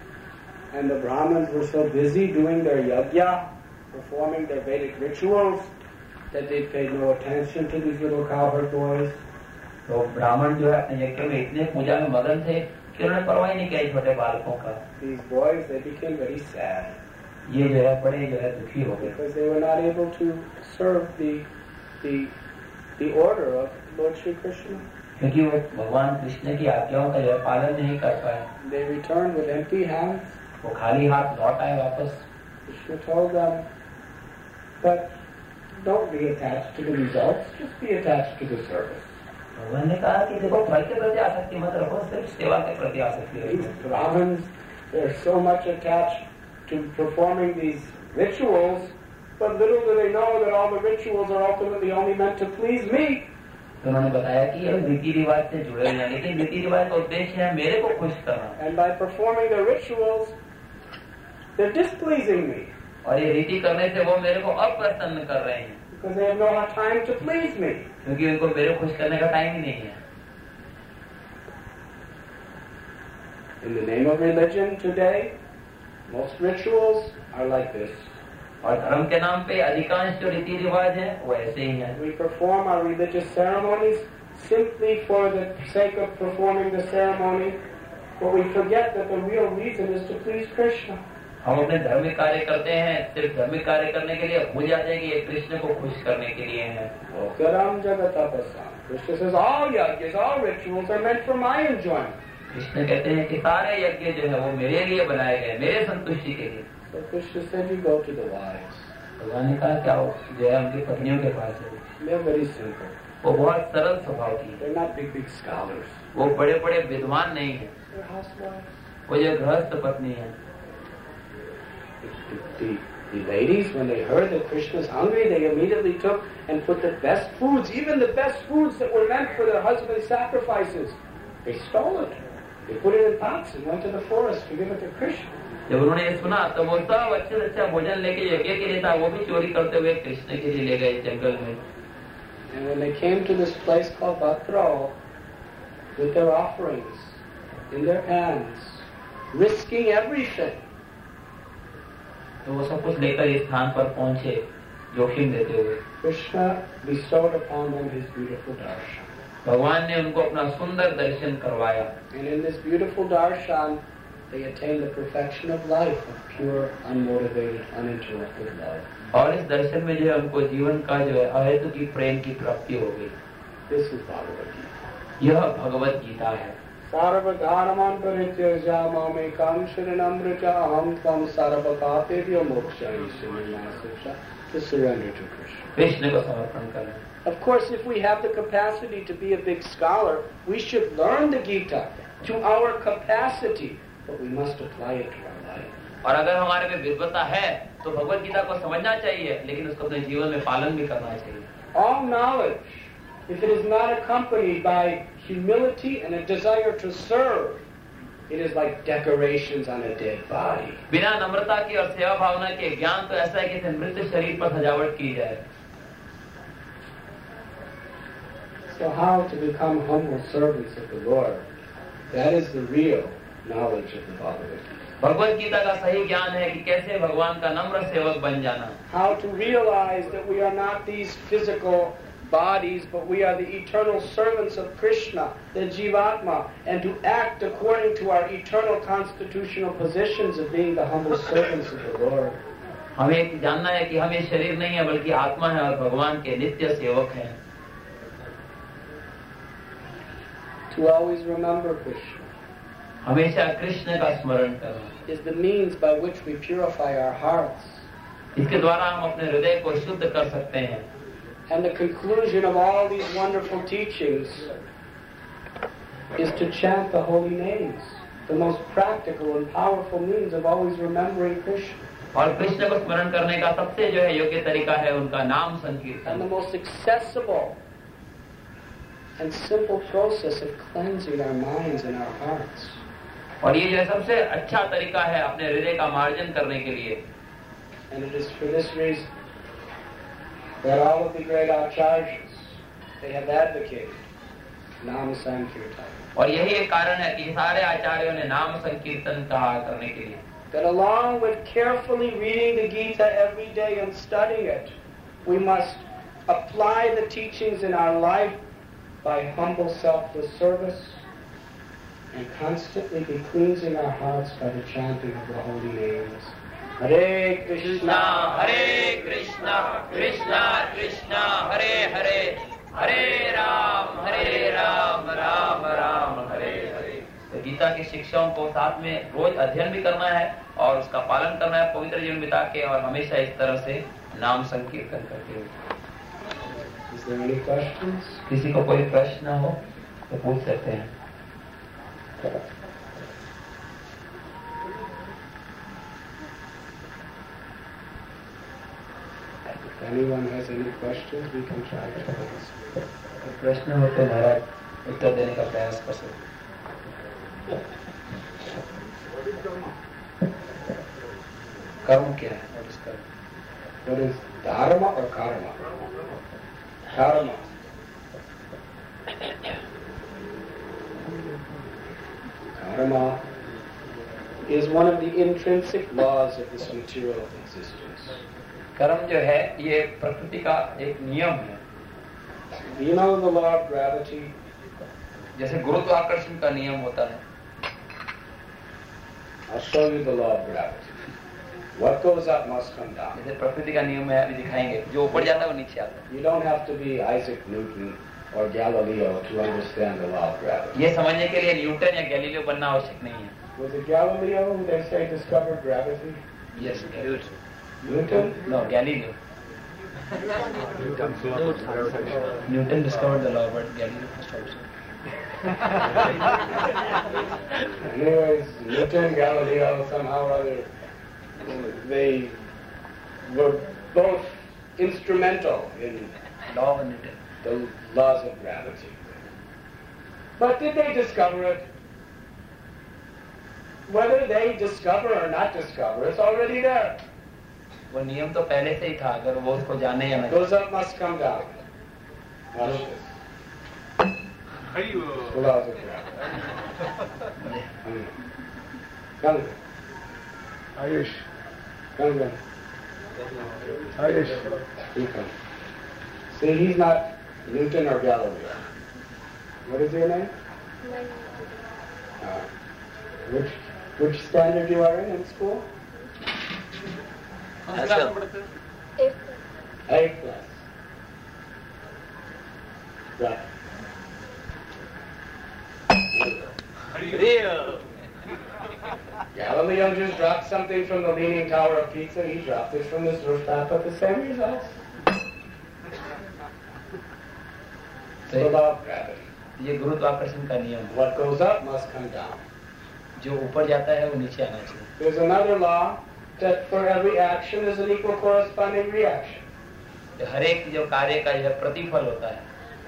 and the Brahmins were so busy doing their yajna, performing their Vedic rituals, that they paid no attention to these little cowherd boys. तो ब्राह्मण जो है अपने यज्ञ में इतने पूजा में मगन थे कि उन्होंने परवाह नहीं किया छोटे बालकों का। These boys, they became very sad. ये जो है बड़े जो है दुखी हो गए, Because they were not able to serve the the the order of Lord Shri Krishna. क्योंकि वो भगवान कृष्ण की आज्ञाओं का जो है पालन नहीं कर पाए। They returned with empty hands. वो खाली हाथ लौट आए वापस। Krishna told them, but don't be attached to the results, just be attached to the service. भगवान ने कहा कि देखो फल के प्रति आसक्ति मत रखो, सिर्फ सेवा के प्रति आसक्ति These रखो। Brahmins, they're so much attached to performing these rituals, but little do they know that all the rituals are ultimately only meant to please me. तो उन्होंने बताया कि ये रीति रिवाज से जुड़े हैं, लेकिन रीति रिवाज का उद्देश्य है मेरे को खुश करना। And by performing the rituals, they're displeasing me. और ये रीति करने से वो मेरे को अप्रसन्न कर रहे हैं, Because they have no time to please me. क्योंकि उनको मेरे खुश करने का टाइम ही नहीं है। In the name of religion today, most rituals are like this. और धर्म के नाम पे अधिकांश जो रीति रिवाज है वो ऐसे ही है। We perform our religious ceremonies simply for the sake of performing the ceremony, but we forget that the real reason is to please Krishna. हम अपने धार्मिक कार्य करते हैं सिर्फ धार्मिक कार्य करने के लिए, भूल जाते हैं कि ये कृष्ण को खुश करने के लिए है। Okaram jagatapasam. Krishna says all yajnas, all rituals are meant for my enjoyment. Krishna कहते हैं कि सारे यज्ञ जो है वो मेरे लिए बनाए गए, मेरे संतुष्टि के लिए। So Krishna said, you go to the wise. भगवान ने कहा क्या जो है उनकी पत्नियों के पास है They're very simple. वो बहुत सरल स्वभाव की है, They're not big, big scholars. वो बड़े बड़े विद्वान नहीं है, They're housewives. वो जो गृहस्थ पत्नी है। The, the, the ladies, when they heard that Krishna's hungry, they immediately took and put the best foods, even the best foods that were meant for their husband's sacrifices. They stole it. They put it in pots and went to the forest to give it to Krishna. जब उन्होंने ये सुना तो वो सब अच्छे से अच्छा भोजन लेके यज्ञ के लिए था, वो भी चोरी करते हुए कृष्ण के लिए ले गए जंगल में। And when they came to this place called Bhattro, with their offerings in their hands, risking everything, तो वो सब कुछ लेकर इस स्थान पर पहुंचे जोखिम देते हुए। Krishna bestowed upon them his beautiful darshan. भगवान ने उनको अपना सुंदर दर्शन करवाया। And in this beautiful darshan, they attained the perfection of life, of pure, unmotivated, uninterrupted love. और इस दर्शन में जो है उनको जीवन का जो है अहेतु की प्रेम की प्राप्ति हो गई। This is Bhagavad Gita. यह भगवत गीता है। सर्वधर्मान् परित्यज्य माम् एकं शरणं व्रज अहं त्वं सर्वपापेभ्यो मोक्षयिष्यामि मा शुचा। To surrender to Krishna. Krishna को समर्पण करना। Of course, if we have the capacity to be a big scholar, we should learn the Gita to our capacity, but we must apply it to our life. और अगर हमारे में विद्वता है तो भगवत गीता को समझना चाहिए, लेकिन उसको अपने जीवन में पालन भी करना चाहिए। All knowledge, if it is not accompanied by humility and a desire to serve, it is like decorations on a dead body. बिना नम्रता की और सेवा भावना के ज्ञान तो ऐसा है कि जैसे मृत शरीर पर सजावट की जाए। So how to become humble servants of the Lord? That is the real knowledge of the Bhagavad Gita. Bhagavad Gita का सही ज्ञान है कि कैसे भगवान का नम्र सेवक बन जाना। How to realize that we are not these physical bodies, but we are the eternal servants of Krishna, the Jivatma, and to act according to our eternal constitutional positions of being the humble servants of the Lord. हमें जानना है कि हम ये शरीर नहीं है बल्कि आत्मा है और भगवान के नित्य सेवक हैं। To always remember Krishna हमेशा कृष्ण का स्मरण करना is the means by which we purify our hearts. इसके द्वारा हम अपने हृदय को शुद्ध कर सकते हैं। And the conclusion of all these wonderful teachings is to chant the holy names, the most practical and powerful means of always remembering Krishna. और कृष्ण को स्मरण करने का सबसे जो है योग्य तरीका है उनका नाम And संकीर्तन। the most accessible and simple process of cleansing our minds and our hearts. और ये जो है सबसे अच्छा तरीका है अपने हृदय का मार्जन करने के लिए। And it is for this reason that all of the great acharyas, they have advocated Nam Sankirtan. और यही एक कारण है कि सारे आचार्यों ने नाम संकीर्तन कहा करने के लिए। That along with carefully reading the Gita every day and studying it, we must apply the teachings in our life by humble selfless service and constantly be cleansing our hearts by the chanting of the holy names. Hare Krishna, Hare Krishna, Krishna Krishna, Hare Hare, Hare Ram, Hare Ram, Ram Ram, Hare Hare। तो गीता की शिक्षाओं को साथ में रोज अध्ययन भी करना है और उसका पालन करना है पवित्र जीवन बिता के और हमेशा इस तरह से नाम संकीर्तन करते हुए। Is there any questions? किसी को कोई प्रश्न हो तो पूछ सकते हैं। If anyone has any questions, we can try to answer. प्रश्न हो तो महाराज उत्तर देने का प्रयास कर सकते। कर्म क्या है? What is कर्म? What is dharma or karma? Karma. Karma is one of the intrinsic laws of this material existence. कर्म जो है ये प्रकृति का एक नियम है। Do you know the law of gravity? जैसे गुरुत्वाकर्षण का नियम होता है। I'll show you the law of gravity. What goes up must come down. जैसे प्रकृति का नियम है अभी दिखाएंगे, जो ऊपर जाता है वो नीचे आता है। You don't have to be Isaac Newton or Galileo to understand the law of gravity. ये समझने के लिए न्यूटन या गैलीलियो बनना आवश्यक नहीं है। Was it Galileo who they say discovered gravity? Yes, Newton. Newton? No, Galileo. Newton discovered the law, but Galileo first also. Anyways, Newton, Galileo, somehow or other, they were both instrumental in Law of Newton. the laws of gravity. But did they discover it? Whether they discover or not discover, it's already there. वो नियम तो पहले से ही था, अगर वो उसको जाने या नहीं. Goes up, must come down. Watch this. The laws of gravity. Come on. Ayush. Come on. Ayush. He comes. See, he's not Newton or Galileo. What is your name? Uh, which which standard you are in in school? Eighth. Eighth class. Right. Galileo just dropped something from the Leaning Tower of Pisa. He dropped it from this rooftop with the same results. It's the law of gravity. ये गुरुत्वाकर्षण का नियम है. What goes up must come down. जो ऊपर जाता है वो नीचे आना चाहिए. There's another law that for every action is an equal corresponding reaction. हर एक जो कार्य का जो प्रतिफल होता है.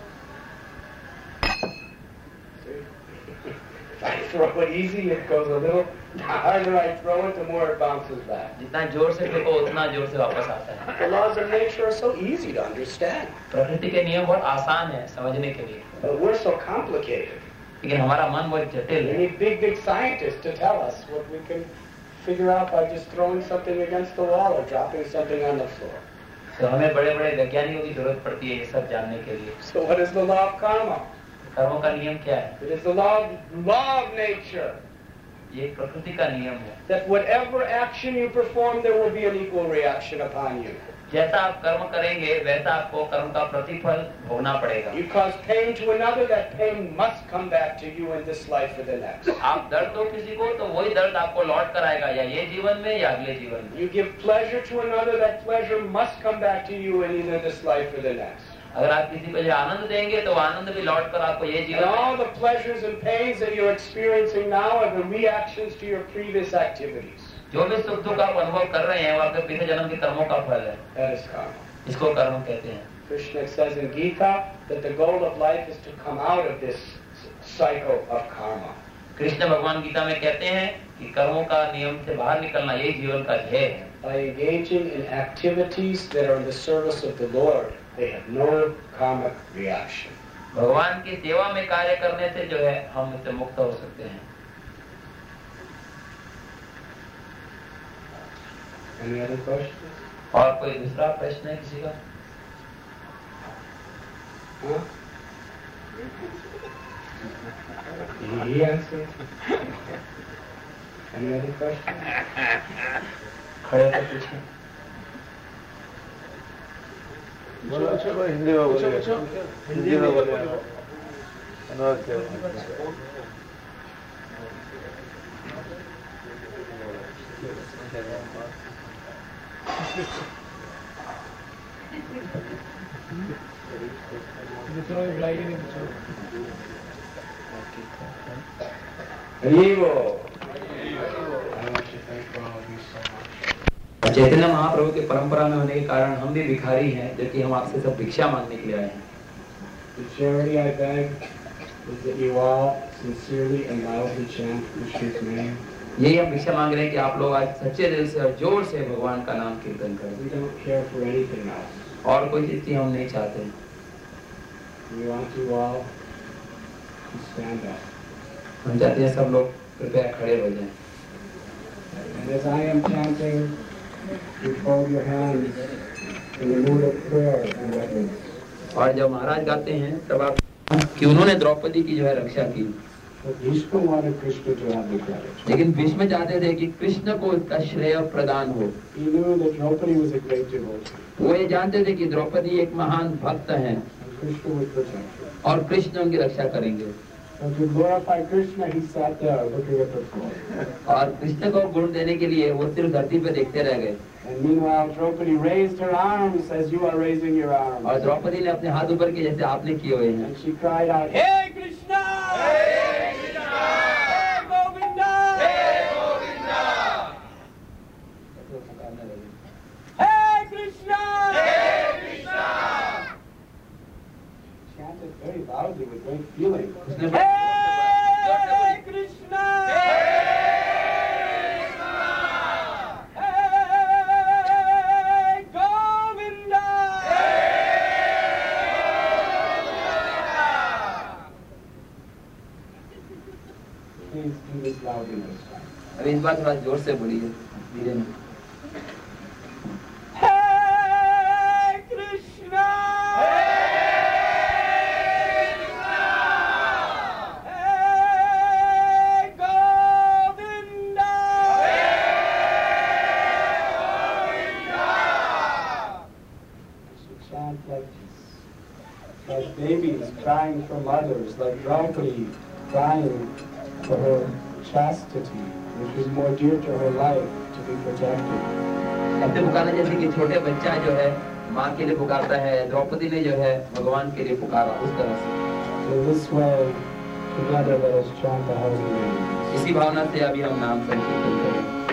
If I throw it easy, it goes a little. The harder I throw it, the more it bounces back. जितना जोर से फेंको उतना जोर से वापस आता है. The laws of nature are so easy to understand, प्रकृति के नियम बहुत आसान है समझने के लिए, but we're so complicated. लेकिन हमारा मन बहुत जटिल We है. need big, big scientists to tell us what we can figure out by just throwing something against the wall or dropping something on the floor. तो हमें बड़े बड़े वैज्ञानिकों की जरूरत पड़ती है ये सब जानने के लिए. So what is the law of karma? कर्मों का नियम क्या है? It is the law of, law of nature. ये प्रकृति का नियम है. That whatever action you perform, there will be an equal reaction upon you. जैसा आप कर्म करेंगे वैसा आपको कर्म का प्रतिफल भोगना पड़ेगा. You cause pain to another, that pain must come back to you in this life or the next. आप दर्द दो किसी को तो वही दर्द आपको लौट कर आएगा, या ये जीवन में या अगले जीवन में. You give pleasure to another, that pleasure must come back to you in either this life or the next. अगर आप किसी को जो आनंद देंगे तो आनंद भी लौट कर आपको ये And जीवन all में. the pleasures and pains that you're experiencing now are the reactions to your previous activities. जो भी सुख दुख आप अनुभव कर रहे हैं वो आपके पिछले जन्म के कर्मों का फल है. That is karma. इसको कर्म कहते हैं. Krishna says in Gita that the goal of life is to come out of this cycle of karma. Krishna भगवान गीता में कहते हैं कि कर्मों का नियम से बाहर निकलना यही जीवन का ध्येय है. By engaging in activities that are in the service of the Lord, they have no karmic reaction. भगवान की सेवा में कार्य करने से जो है हम इससे मुक्त हो सकते हैं. Any other questions? और कोई दूसरा प्रश्न है किसी का? Huh? He answered. Any other questions? खड़े होकर पूछें. बोलो अच्छा भाई हिंदी में बोलिए. हिंदी में बोलिए. अनुवाद करें. चैतन्य महाप्रभु के परंपरा में होने के कारण हम भी भिखारी हैं, जो कि हम आपसे सब भिक्षा मांगने के लिए आए हैं. The charity I beg is that you all sincerely and loudly chant Krishna's name. यही हम भिक्षा मांग रहे हैं कि आप लोग आज सच्चे दिल से और जोर से भगवान का नाम कीर्तन करें. We don't care for anything else. और कोई चीज की हम नहीं चाहते. We want you all to stand up. हम चाहते हैं सब लोग कृपया खड़े हो जाएं. And as I am chanting, you fold your hands in the mood of prayer and reverence. और जब महाराज गाते हैं तब आप कि उन्होंने द्रौपदी की जो है रक्षा की. But Vishnu wanted Krishna to have the credit. लेकिन भीष्म चाहते थे कि कृष्ण को इसका श्रेय प्रदान हो. He knew that Draupadi was a great devotee. वो ये जानते थे कि द्रौपदी एक महान भक्त हैं And Krishna would protect her. और कृष्ण उनकी रक्षा करेंगे. So to glorify Krishna, he sat there looking at the floor. और कृष्ण को गुण देने के लिए वो सिर्फ धरती पे देखते रह गए. And meanwhile, Draupadi raised her arms as you are raising your arms. और द्रौपदी ने अपने हाथ ऊपर किए जैसे आपने किए हुए हैं. And she cried out, "Hey Krishna! Hey Krishna! Hey Govinda! Hey Govinda! Hey Krishna! Hey Krishna!" Chanted very loudly with great feeling. Hey Krishna! अभी इस बार थोड़ा जोर से बोलिए धीरे में. Hey Krishna! Hey Govinda! You chant like this, like babies crying for mothers, like Draupadi crying for her chastity, which is more dear to her life, to be protected. ऐसे पुकारना जैसे कि छोटे बच्चा जो है माँ के लिए पुकारता है, द्रौपदी ने जो है भगवान के लिए पुकारा उस तरह से. So this way, together let us chant the holy name. इसी भावना से अभी हम नाम संकीर्तन करें.